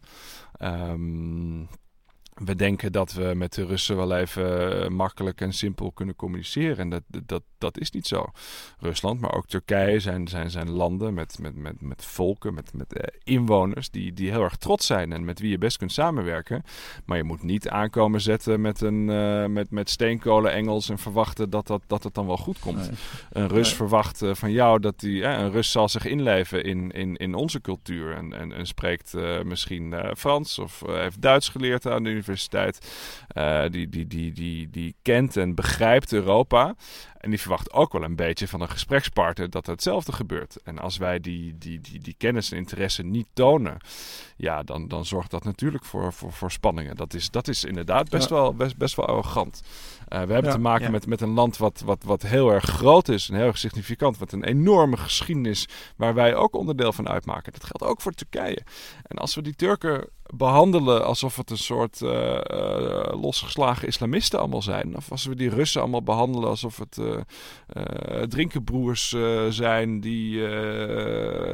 Um, we denken dat we met de Russen wel even makkelijk en simpel kunnen communiceren. En dat, dat, dat is niet zo. Rusland, maar ook Turkije zijn, zijn, zijn landen met, met, met, met volken, met, met uh, inwoners die, die heel erg trots zijn en met wie je best kunt samenwerken. Maar je moet niet aankomen zetten met, een, uh, met, met steenkolen Engels en verwachten dat, dat, dat het dan wel goed komt. Nee. Een Rus nee. verwacht uh, van jou dat die, uh, een Rus zal zich inleven in, in, in onze cultuur en, en, en spreekt uh, misschien uh, Frans of uh, heeft Duits geleerd aan de universiteit. Uh, die, die, die, die, die kent en begrijpt Europa. En die verwacht ook wel een beetje van een gesprekspartner dat hetzelfde gebeurt. En als wij die, die, die, die kennis en interesse niet tonen, ja, dan, dan zorgt dat natuurlijk voor, voor, voor spanningen. Dat is, dat is inderdaad best, ja. wel, best, best wel arrogant. Uh, we hebben ja, te maken ja. met, met een land wat, wat, wat heel erg groot is en heel erg significant. Wat een enorme geschiedenis waar wij ook onderdeel van uitmaken. Dat geldt ook voor Turkije. En als we die Turken behandelen alsof het een soort uh, uh, losgeslagen islamisten allemaal zijn. Of als we die Russen allemaal behandelen alsof het uh, uh, drinkenbroers uh, zijn die uh,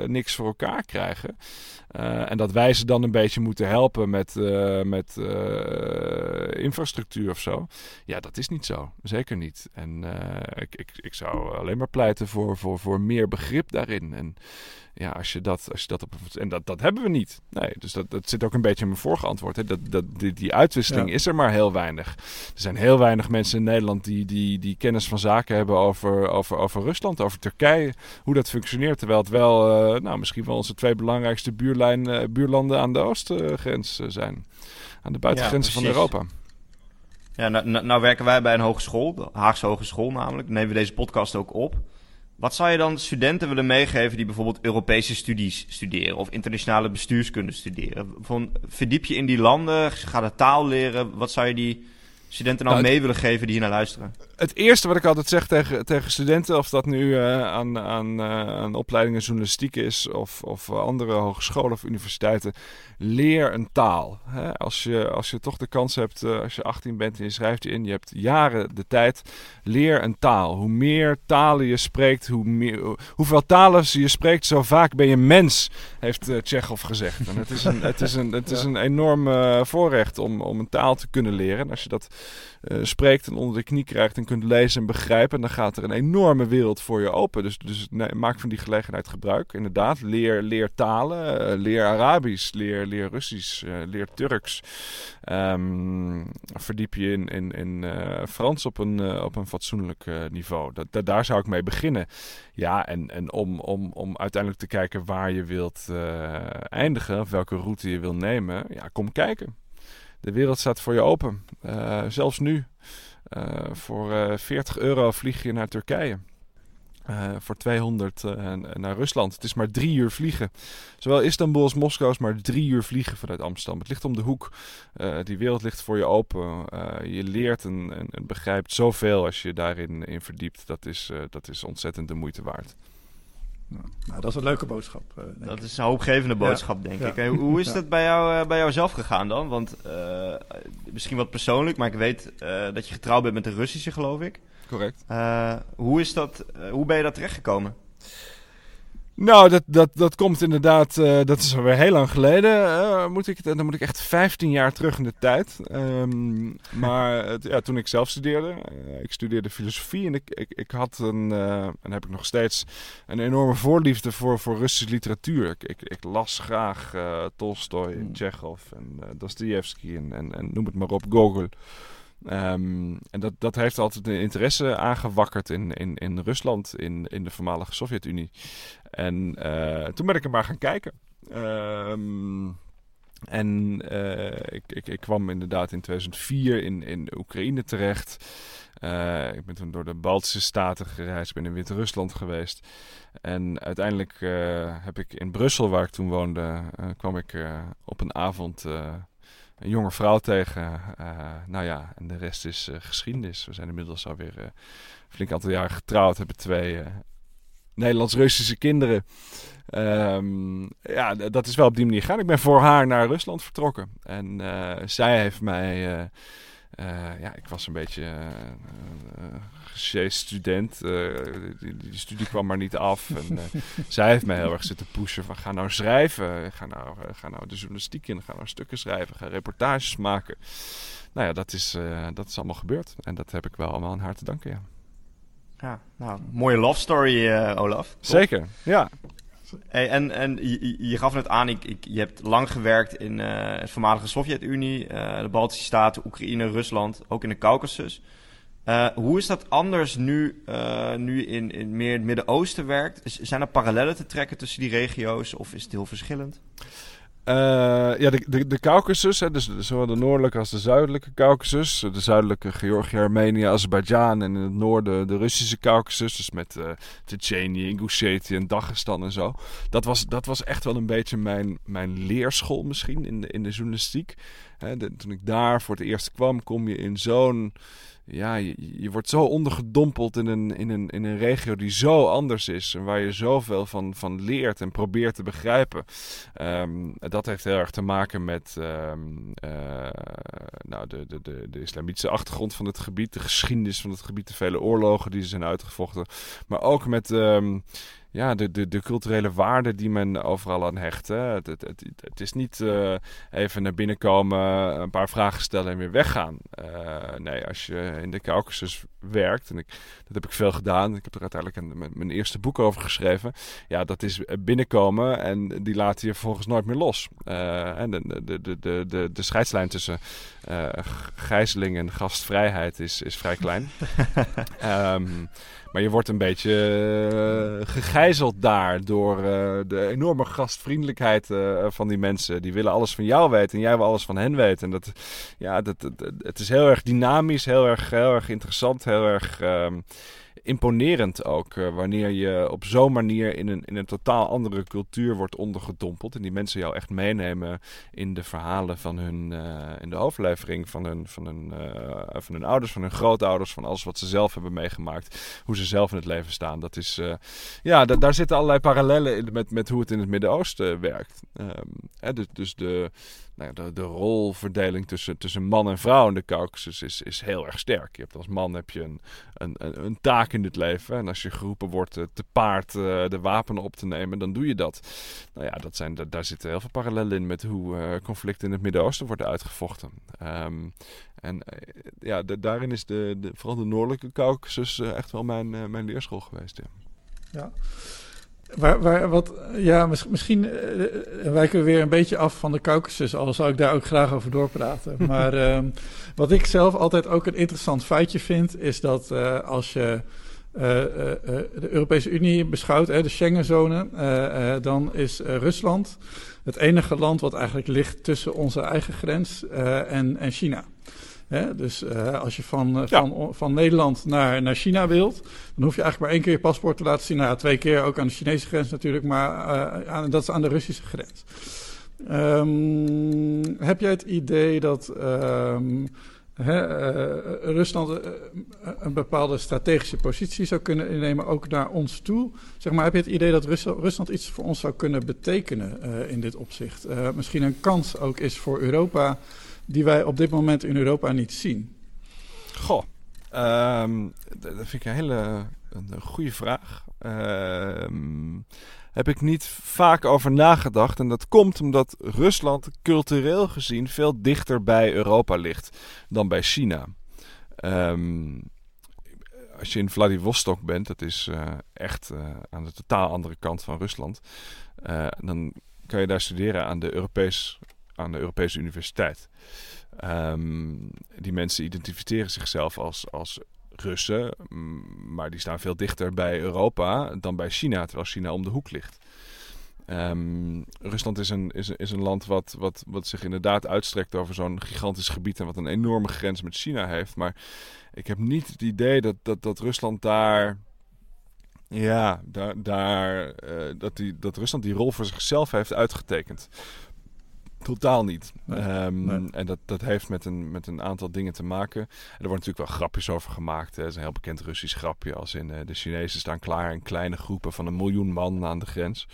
niks voor elkaar krijgen. Uh, en dat wij ze dan een beetje moeten helpen met, uh, met uh, infrastructuur of zo. Ja, dat is niet zo. Zeker niet. En uh, ik, ik, ik zou alleen maar pleiten voor, voor, voor meer begrip daarin. En ja, als je dat, als je dat op. En dat, dat hebben we niet. Nee, dus dat, dat zit ook een beetje in mijn vorige antwoord. Hè. Dat, dat, die, die uitwisseling ja. is er maar heel weinig. Er zijn heel weinig mensen in Nederland die, die, die kennis van zaken hebben over, over, over Rusland, over Turkije. Hoe dat functioneert. Terwijl het wel, uh, nou, misschien wel onze twee belangrijkste buurlijn, uh, buurlanden aan de oostgrens uh, zijn. Aan de buitengrenzen ja, van Europa. Ja, nou, nou, nou werken wij bij een hogeschool, de Haagse Hogeschool namelijk. Dan nemen we deze podcast ook op. Wat zou je dan studenten willen meegeven die bijvoorbeeld Europese studies studeren of internationale bestuurskunde studeren? Van, verdiep je in die landen, ga de taal leren. Wat zou je die studenten nou, nou mee willen geven die hier naar luisteren? Het eerste wat ik altijd zeg tegen, tegen studenten, of dat nu uh, aan, aan, uh, aan opleidingen journalistiek is of, of andere hogescholen of universiteiten, leer een taal. Hè? Als, je, als je toch de kans hebt, uh, als je achttien bent en je schrijft je in, je hebt jaren de tijd, leer een taal. Hoe meer talen je spreekt, hoe meer, hoeveel talen je spreekt, zo vaak ben je mens, heeft uh, Tsjechov gezegd. En het is een, het is een, het is een enorm uh, voorrecht om, om een taal te kunnen leren. En als je dat uh, spreekt en onder de knie krijgt en kunt lezen en begrijpen, dan gaat er een enorme wereld voor je open. Dus, dus nee, maak van die gelegenheid gebruik. Inderdaad, leer, leer talen, uh, leer Arabisch, leer, leer Russisch, uh, leer Turks. Um, verdiep je in, in, in uh, Frans op een, uh, op een fatsoenlijk uh, niveau. Dat, dat, daar zou ik mee beginnen. Ja, en, en om, om, om uiteindelijk te kijken waar je wilt uh, eindigen, of welke route je wil nemen, ja, kom kijken. De wereld staat voor je open. Uh, zelfs nu. Uh, voor uh, veertig euro vlieg je naar Turkije. Uh, voor tweehonderd uh, naar Rusland. Het is maar drie uur vliegen. Zowel Istanbul als Moskou is maar drie uur vliegen vanuit Amsterdam. Het ligt om de hoek. Uh, die wereld ligt voor je open. Uh, je leert en, en, en begrijpt zoveel als je daarin in verdiept. Dat is, uh, dat is ontzettend de moeite waard. Nou, dat is een leuke boodschap. Uh, denk dat ik. is een hoopgevende boodschap, ja. denk ja. ik. En hoe is ja. dat bij jou, uh, bij jou zelf gegaan dan? Want uh, misschien wat persoonlijk, maar ik weet uh, dat je getrouwd bent met een Russische, geloof ik. Correct. Uh, hoe, is dat, uh, hoe ben je daar terechtgekomen? Nou, dat, dat, dat komt inderdaad, uh, dat is alweer heel lang geleden. Uh, moet ik, dan moet ik echt vijftien jaar terug in de tijd. Um, maar het, ja, toen ik zelf studeerde, uh, ik studeerde filosofie en ik, ik, ik had een, uh, en heb ik nog steeds, een enorme voorliefde voor, voor Russische literatuur. Ik, ik, ik las graag uh, Tolstoj en Tsjechov en uh, Dostojevski en, en, en noem het maar op, Gogol. Um, en dat, dat heeft altijd een interesse aangewakkerd in, in, in Rusland, in, in de voormalige Sovjet-Unie. En uh, toen ben ik er maar gaan kijken. Um, en uh, ik, ik, ik kwam inderdaad in tweeduizend vier in, in Oekraïne terecht. Uh, ik ben toen door de Baltische Staten gereisd, ben in Wit-Rusland geweest. En uiteindelijk uh, heb ik in Brussel, waar ik toen woonde, uh, kwam ik uh, op een avond Uh, een jonge vrouw tegen. Uh, nou ja, en de rest is uh, geschiedenis. We zijn inmiddels alweer uh, een flink aantal jaren getrouwd. Hebben twee uh, Nederlands-Russische kinderen. Um, ja, d- dat is wel op die manier gegaan. Ik ben voor haar naar Rusland vertrokken. En uh, zij heeft mij Uh, Uh, ja, ik was een beetje uh, uh, gesjeest student. Uh, die, die studie kwam maar niet af. En, uh, zij heeft mij heel erg zitten pushen van ga nou schrijven. Ga nou, uh, ga nou de journalistiek in. Ga nou stukken schrijven. Ga reportages maken. Nou ja, dat is, uh, dat is allemaal gebeurd. En dat heb ik wel allemaal aan haar te danken, ja. Ja, nou, mooie love story, uh, Olaf. Top. Zeker, ja. Hey, en en je, je gaf net aan, ik, ik, je hebt lang gewerkt in uh, de voormalige Sovjet-Unie, uh, de Baltische Staten, Oekraïne, Rusland, ook in de Caucasus. Uh, hoe is dat anders nu, uh, nu in, in meer het Midden-Oosten werkt? Zijn er parallellen te trekken tussen die regio's of is het heel verschillend? Uh, ja, de, de, de Caucasus, hè, dus zowel de noordelijke als de zuidelijke Caucasus. De zuidelijke Georgië, Armenië, Azerbeidzjan en in het noorden de Russische Caucasus. Dus met uh, Tsjetsjenië, Ingusjetië en Dagestan en zo. Dat was, dat was echt wel een beetje mijn, mijn leerschool misschien in de, in de journalistiek. Hè, de, toen ik daar voor het eerst kwam, kom je in zo'n Ja, je, je wordt zo ondergedompeld in een, in, een, in een regio die zo anders is. En waar je zoveel van, van leert en probeert te begrijpen. Um, dat heeft heel erg te maken met um, uh, nou, de, de, de, de islamitische achtergrond van het gebied. De geschiedenis van het gebied. De vele oorlogen die er zijn uitgevochten. Maar ook met Um, ja, de, de, de culturele waarde die men overal aan hecht. Hè. Het, het, het, het is niet uh, even naar binnen komen, een paar vragen stellen en weer weggaan. Uh, nee, als je in de Caucasus werkt, en ik, dat heb ik veel gedaan. Ik heb er uiteindelijk een, mijn, mijn eerste boek over geschreven. Ja, dat is binnenkomen en die laten je vervolgens nooit meer los. Uh, en de, de, de, de, de, de scheidslijn tussen uh, gijzeling en gastvrijheid is, is vrij klein. um, Maar je wordt een beetje uh, gegijzeld daar door uh, de enorme gastvriendelijkheid uh, van die mensen. Die willen alles van jou weten en jij wil alles van hen weten. En dat, ja, dat, dat, het is heel erg dynamisch, heel erg, heel erg interessant, heel erg um, imponerend ook. Uh, wanneer je op zo'n manier in een, in een totaal andere cultuur wordt ondergedompeld. En die mensen jou echt meenemen in de verhalen van hun, uh, in de overlevering van hun, van, hun, uh, van hun ouders, van hun grootouders, van alles wat ze zelf hebben meegemaakt. Hoe ze zelf in het leven staan. Dat is, uh, ja, d- daar zitten allerlei parallellen in met, met hoe het in het Midden-Oosten werkt. Um, hè, dus, dus de, nou ja, de, de rolverdeling tussen, tussen man en vrouw in de Caucasus is, is heel erg sterk. Je hebt als man heb je een, een, een, een taak in dit leven. En als je geroepen wordt uh, te paard uh, de wapenen op te nemen, dan doe je dat. Nou ja, dat zijn, da- daar zitten heel veel parallellen in met hoe uh, conflicten in het Midden-Oosten worden uitgevochten. Um, En uh, ja, de, daarin is de, de, vooral de noordelijke Caucasus uh, echt wel mijn, uh, mijn leerschool geweest. Ja. Ja. Waar, waar, wat, ja, mis, misschien uh, wijken we weer een beetje af van de Caucasus, al zou ik daar ook graag over doorpraten. Maar uh, wat ik zelf altijd ook een interessant feitje vind, is dat uh, als je uh, uh, de Europese Unie beschouwt, uh, de Schengenzone, uh, uh, dan is uh, Rusland het enige land wat eigenlijk ligt tussen onze eigen grens uh, en, en China. He, dus uh, als je van, uh, ja. van, van Nederland naar, naar China wilt, dan hoef je eigenlijk maar één keer je paspoort te laten zien. Nou ja, twee keer ook aan de Chinese grens natuurlijk, maar uh, aan, dat is aan de Russische grens. Um, heb jij het idee dat um, he, uh, Rusland uh, een bepaalde strategische positie zou kunnen innemen, ook naar ons toe? Zeg maar, heb je het idee dat Rusland, Rusland iets voor ons zou kunnen betekenen uh, in dit opzicht? Uh, misschien een kans ook is voor Europa, die wij op dit moment in Europa niet zien? Goh, um, dat vind ik een hele een goede vraag. Um, heb ik niet vaak over nagedacht. En dat komt omdat Rusland cultureel gezien veel dichter bij Europa ligt dan bij China. Um, als je in Vladivostok bent, dat is uh, echt uh, aan de totaal andere kant van Rusland. Uh, dan kan je daar studeren aan de Europees, aan de Europese Universiteit. Um, die mensen identificeren zichzelf als, als Russen, maar die staan veel dichter bij Europa dan bij China, terwijl China om de hoek ligt. Um, Rusland is een, is, is een land wat, wat, wat zich inderdaad uitstrekt over zo'n gigantisch gebied en wat een enorme grens met China heeft. Maar ik heb niet het idee dat, dat, dat Rusland daar... Ja, daar, daar, uh, dat, die, dat Rusland die rol voor zichzelf heeft uitgetekend. Totaal niet. Nee, um, nee. En dat, dat heeft met een, met een aantal dingen te maken. En er wordt natuurlijk wel grapjes over gemaakt. Het is een heel bekend Russisch grapje. Als in uh, de Chinezen staan klaar in kleine groepen van een miljoen man aan de grens.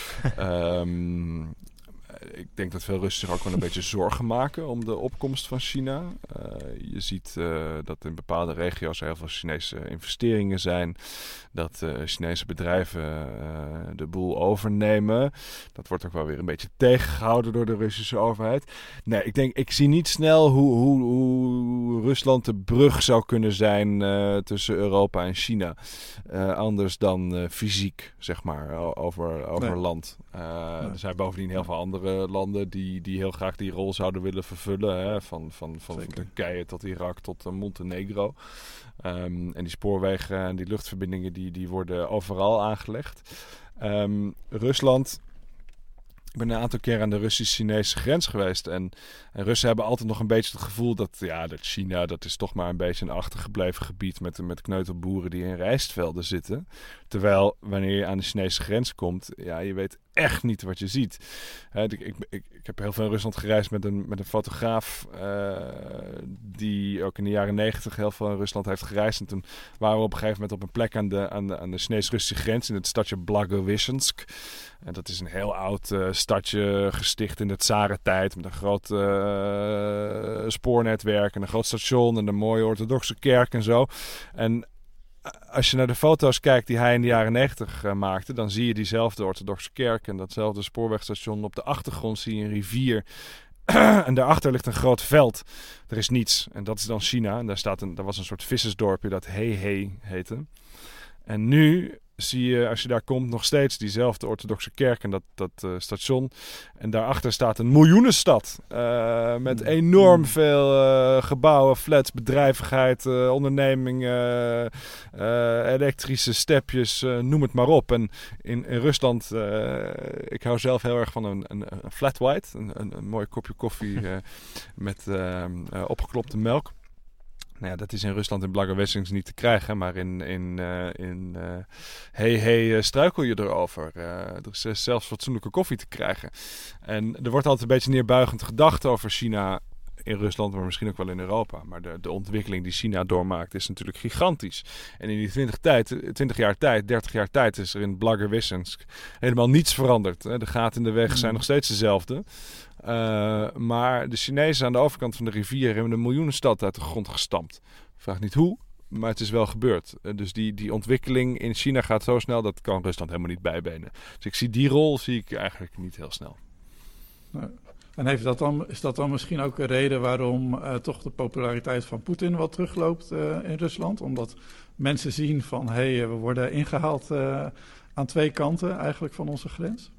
um, ik denk dat veel Russen zich ook wel een beetje zorgen maken om de opkomst van China. Uh, je ziet uh, dat in bepaalde regio's heel veel Chinese investeringen zijn. Dat uh, Chinese bedrijven uh, de boel overnemen. Dat wordt ook wel weer een beetje tegengehouden door de Russische overheid. Nee, ik denk, ik zie niet snel hoe, hoe, hoe Rusland de brug zou kunnen zijn uh, tussen Europa en China. Uh, anders dan uh, fysiek, zeg maar, over, over nee. land. Uh, nee. Er zijn bovendien heel veel andere landen die, die heel graag die rol zouden willen vervullen. Hè? Van, van, van, van Turkije tot Irak tot uh, Montenegro. Um, en die spoorwegen en die luchtverbindingen die, die worden overal aangelegd. Um, Rusland... Ik ben een aantal keer aan de Russisch-Chinese grens geweest. En, en Russen hebben altijd nog een beetje het gevoel dat, ja, dat China, dat is toch maar een beetje een achtergebleven gebied met, met kneutelboeren die in rijstvelden zitten. Terwijl wanneer je aan de Chinese grens komt, ja, je weet echt niet wat je ziet. He, ik, ik, ik, ik heb heel veel in Rusland gereisd met een, met een fotograaf uh, die ook in de jaren negentig heel veel in Rusland heeft gereisd. En toen waren we op een gegeven moment op een plek aan de, aan de, aan de Chinees-Russische grens in het stadje Blagoveshchensk. En dat is een heel oud uh, stadje gesticht in de tsarentijd met een groot uh, spoornetwerk en een groot station en een mooie orthodoxe kerk en zo. En als je naar de foto's kijkt die hij in de jaren negentig uh, maakte, dan zie je diezelfde orthodoxe kerk en datzelfde spoorwegstation. Op de achtergrond zie je een rivier en daarachter ligt een groot veld. Er is niets en dat is dan China. En daar, staat een, daar was een soort vissersdorpje dat He He heette. En nu zie je, als je daar komt, nog steeds diezelfde orthodoxe kerk en dat, dat uh, station. En daarachter staat een miljoenenstad. Uh, met enorm veel uh, gebouwen, flats, bedrijvigheid, uh, ondernemingen, uh, elektrische stepjes, uh, noem het maar op. En in, in Rusland, uh, ik hou zelf heel erg van een, een, een flat white. Een, een, een mooi kopje koffie uh, met uh, uh, opgeklopte melk. Nou ja, dat is in Rusland in Blagovestsk niet te krijgen, maar in, in, uh, in uh, He He uh, struikel je erover. Uh, er is zelfs fatsoenlijke koffie te krijgen. En er wordt altijd een beetje neerbuigend gedacht over China in Rusland, maar misschien ook wel in Europa. Maar de, de ontwikkeling die China doormaakt is natuurlijk gigantisch. En in die twintig, tijd, twintig jaar tijd, dertig jaar tijd is er in Blagovestsk helemaal niets veranderd. De gaten in de weg zijn nog steeds dezelfde. Uh, maar de Chinezen aan de overkant van de rivier hebben een miljoenenstad uit de grond gestampt. Ik vraag niet hoe, maar het is wel gebeurd. Uh, dus die, die ontwikkeling in China gaat zo snel, dat kan Rusland helemaal niet bijbenen. Dus ik zie die rol zie ik eigenlijk niet heel snel. En heeft dat dan, is dat dan misschien ook een reden waarom uh, toch de populariteit van Poetin wat terugloopt uh, in Rusland? Omdat mensen zien van, hé, hey, we worden ingehaald uh, aan twee kanten eigenlijk van onze grens?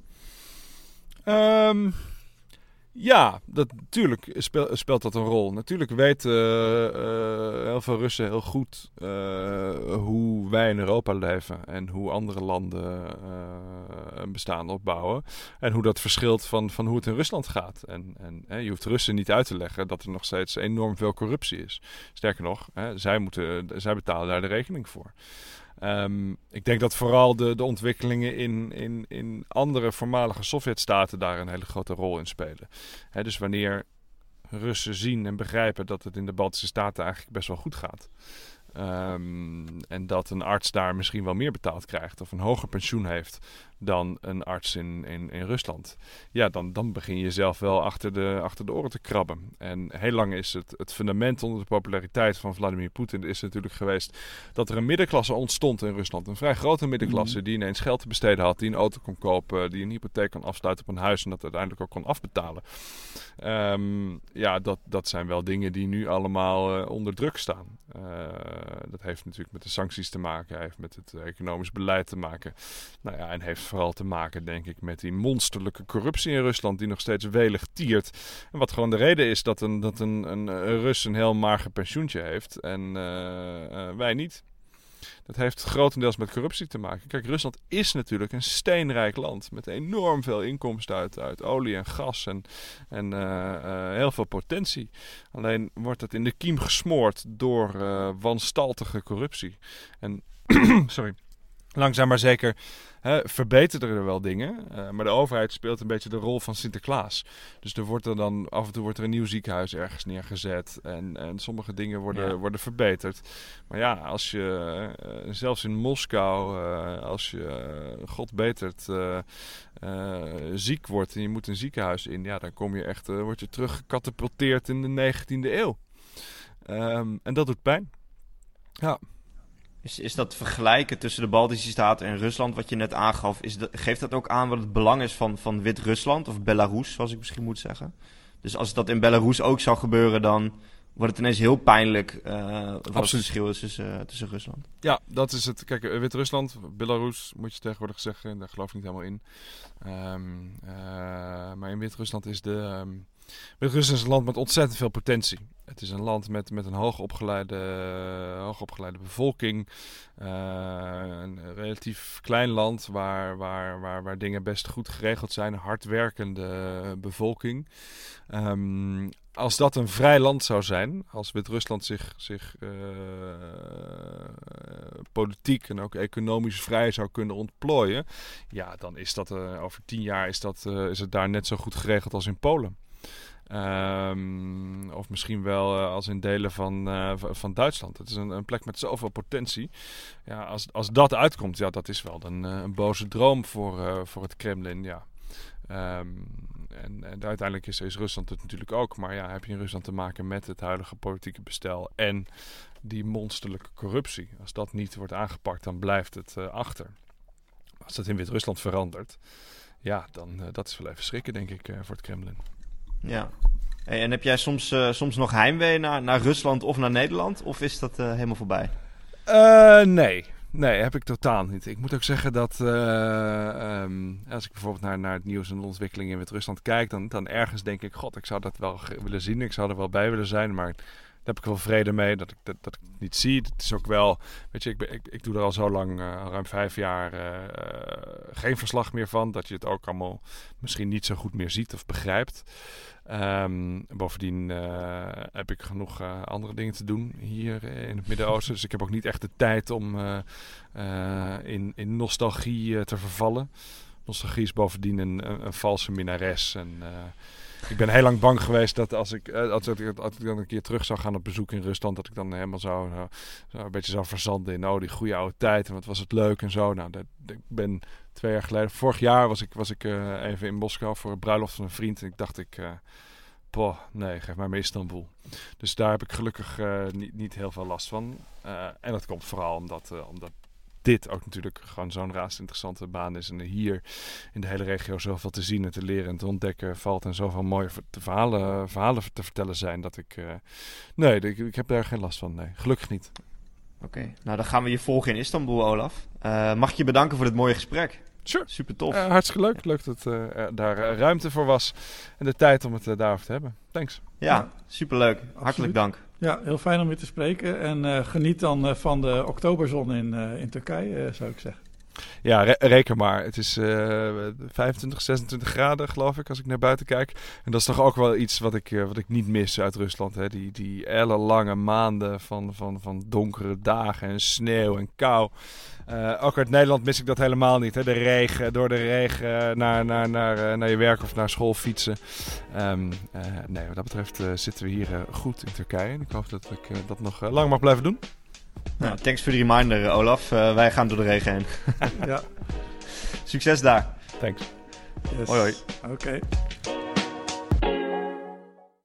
Um... Ja, dat, natuurlijk speel, speelt dat een rol. Natuurlijk weten uh, heel veel Russen heel goed uh, hoe wij in Europa leven en hoe andere landen uh, een bestaan opbouwen. En hoe dat verschilt van, van hoe het in Rusland gaat. En, en hè, je hoeft Russen niet uit te leggen dat er nog steeds enorm veel corruptie is. Sterker nog, hè, zij, moeten, zij betalen daar de rekening voor. Um, ik denk dat vooral de, de ontwikkelingen in, in, in andere voormalige Sovjetstaten daar een hele grote rol in spelen. He, dus wanneer Russen zien en begrijpen dat het in de Baltische Staten eigenlijk best wel goed gaat. Um, en dat een arts daar misschien wel meer betaald krijgt of een hoger pensioen heeft dan een arts in, in, in Rusland. Ja, dan, dan begin je zelf wel achter de, achter de oren te krabben. En heel lang is het, het fundament onder de populariteit van Vladimir Poetin is natuurlijk geweest dat er een middenklasse ontstond in Rusland. Een vrij grote middenklasse mm. die ineens geld te besteden had, die een auto kon kopen, die een hypotheek kon afsluiten op een huis en dat uiteindelijk ook kon afbetalen. Um, ja, dat, dat zijn wel dingen die nu allemaal uh, onder druk staan. Uh, dat heeft natuurlijk met de sancties te maken, heeft met het uh, economisch beleid te maken. Nou ja, en heeft vooral te maken, denk ik, met die monsterlijke corruptie in Rusland die nog steeds welig tiert. En wat gewoon de reden is dat een, dat een, een, een Rus een heel mager pensioentje heeft en uh, uh, wij niet. Dat heeft grotendeels met corruptie te maken. Kijk, Rusland is natuurlijk een steenrijk land met enorm veel inkomsten uit, uit olie en gas en, en uh, uh, heel veel potentie. Alleen wordt het in de kiem gesmoord door uh, wanstaltige corruptie. En, sorry, langzaam maar zeker hè, verbeteren er wel dingen. Uh, maar de overheid speelt een beetje de rol van Sinterklaas. Dus er wordt er dan af en toe wordt er een nieuw ziekenhuis ergens neergezet. En, en sommige dingen worden, ja. worden verbeterd. Maar ja, als je uh, zelfs in Moskou, uh, als je uh, God betert, uh, uh, ziek wordt en je moet een ziekenhuis in, ja, dan kom je echt, uh, word je teruggecatapulteerd in de negentiende eeuw. Um, en dat doet pijn. Ja. Is, is dat vergelijken tussen de Baltische Staten en Rusland, wat je net aangaf, is dat, geeft dat ook aan wat het belang is van, van Wit-Rusland, of Belarus, zoals ik misschien moet zeggen? Dus als dat in Belarus ook zou gebeuren, dan wordt het ineens heel pijnlijk uh, wat het verschil is tussen, uh, tussen Rusland. Ja, dat is het. Kijk, Wit-Rusland, Belarus moet je tegenwoordig zeggen, daar geloof ik niet helemaal in. Um, uh, maar in Wit-Rusland is de... Um, Wit-Rusland is een land met ontzettend veel potentie. Het is een land met, met een hoogopgeleide, hoogopgeleide bevolking. Uh, een relatief klein land waar, waar, waar, waar dingen best goed geregeld zijn. Een hardwerkende bevolking. Um, als dat een vrij land zou zijn, als Wit-Rusland zich, zich uh, politiek en ook economisch vrij zou kunnen ontplooien, ja, dan is dat uh, over tien jaar is, dat, uh, is het daar net zo goed geregeld als in Polen. Um, of misschien wel uh, als in delen van, uh, van Duitsland. Het is een, een plek met zoveel potentie. Ja, als, als dat uitkomt, ja, dat is wel een, een boze droom voor, uh, voor het Kremlin. Ja. Um, en, en uiteindelijk is, is Rusland het natuurlijk ook. Maar ja, heb je in Rusland te maken met het huidige politieke bestel en die monsterlijke corruptie. Als dat niet wordt aangepakt, dan blijft het uh, achter. Als dat in Wit-Rusland verandert, ja, dan uh, dat is wel even schrikken, denk ik, uh, voor het Kremlin. Ja. Hey, en heb jij soms, uh, soms nog heimwee naar, naar Rusland of naar Nederland? Of is dat uh, helemaal voorbij? Uh, nee. Nee, heb ik totaal niet. Ik moet ook zeggen dat uh, um, als ik bijvoorbeeld naar, naar het nieuws en de ontwikkelingen in Wit-Rusland kijk, dan, dan ergens denk ik, god, ik zou dat wel willen zien. Ik zou er wel bij willen zijn, maar daar heb ik wel vrede mee dat ik dat, dat ik het niet zie. Het is ook wel, weet je, ik, ben, ik, ik doe er al zo lang, uh, ruim vijf jaar, uh, geen verslag meer van. Dat je het ook allemaal misschien niet zo goed meer ziet of begrijpt. Um, bovendien uh, heb ik genoeg uh, andere dingen te doen hier in het Midden-Oosten. Dus ik heb ook niet echt de tijd om uh, uh, in, in nostalgie uh, te vervallen. Nostalgie is bovendien een, een, een valse minnares. En, uh, ik ben heel lang bang geweest dat als ik, uh, als, ik, als ik dan een keer terug zou gaan op bezoek in Rusland, dat ik dan helemaal zo, uh, zo een beetje zou verzanden in oh, die goede oude tijd. En wat was het leuk en zo. Nou, dat, ik ben twee jaar geleden, vorig jaar was ik, was ik uh, even in Moskou voor een bruiloft van een vriend. En ik dacht ik, uh, poh, nee, geef mij maar Istanbul. Dus daar heb ik gelukkig uh, niet, niet heel veel last van. Uh, en dat komt vooral omdat, uh, omdat dit ook natuurlijk gewoon zo'n razend interessante baan is. En er hier in de hele regio zoveel te zien en te leren en te ontdekken valt. En zoveel mooie verhalen, verhalen te vertellen zijn. Dat ik, uh, nee, ik, ik heb daar geen last van. Nee, gelukkig niet. Oké, okay. Nou dan gaan we je volgen in Istanbul, Olaf. Uh, mag ik je bedanken voor dit mooie gesprek. Sure. Super tof. Uh, hartstikke leuk. Leuk dat uh, er daar uh, ruimte voor was. En de tijd om het uh, daarover te hebben. Thanks. Ja, ja. Superleuk. Hartelijk dank. Ja, heel fijn om je te spreken. En uh, geniet dan uh, van de oktoberzon in, uh, in Turkije, uh, zou ik zeggen. Ja, re- reken maar. Het is uh, vijfentwintig, zesentwintig graden, geloof ik, als ik naar buiten kijk. En dat is toch ook wel iets wat ik, uh, wat ik niet mis uit Rusland. Hè? Die, die ellenlange maanden van, van, van donkere dagen en sneeuw en kou. Uh, ook uit Nederland mis ik dat helemaal niet. Hè? De regen, door de regen naar, naar, naar, naar je werk of naar school fietsen. Um, uh, nee, wat dat betreft uh, zitten we hier uh, goed in Turkije. En ik hoop dat ik uh, dat nog uh, lang mag blijven doen. Nou, thanks voor de reminder, Olaf. Uh, wij gaan door de regen heen. Ja. Succes daar. Thanks. Yes. Hoi hoi. Oké. Okay.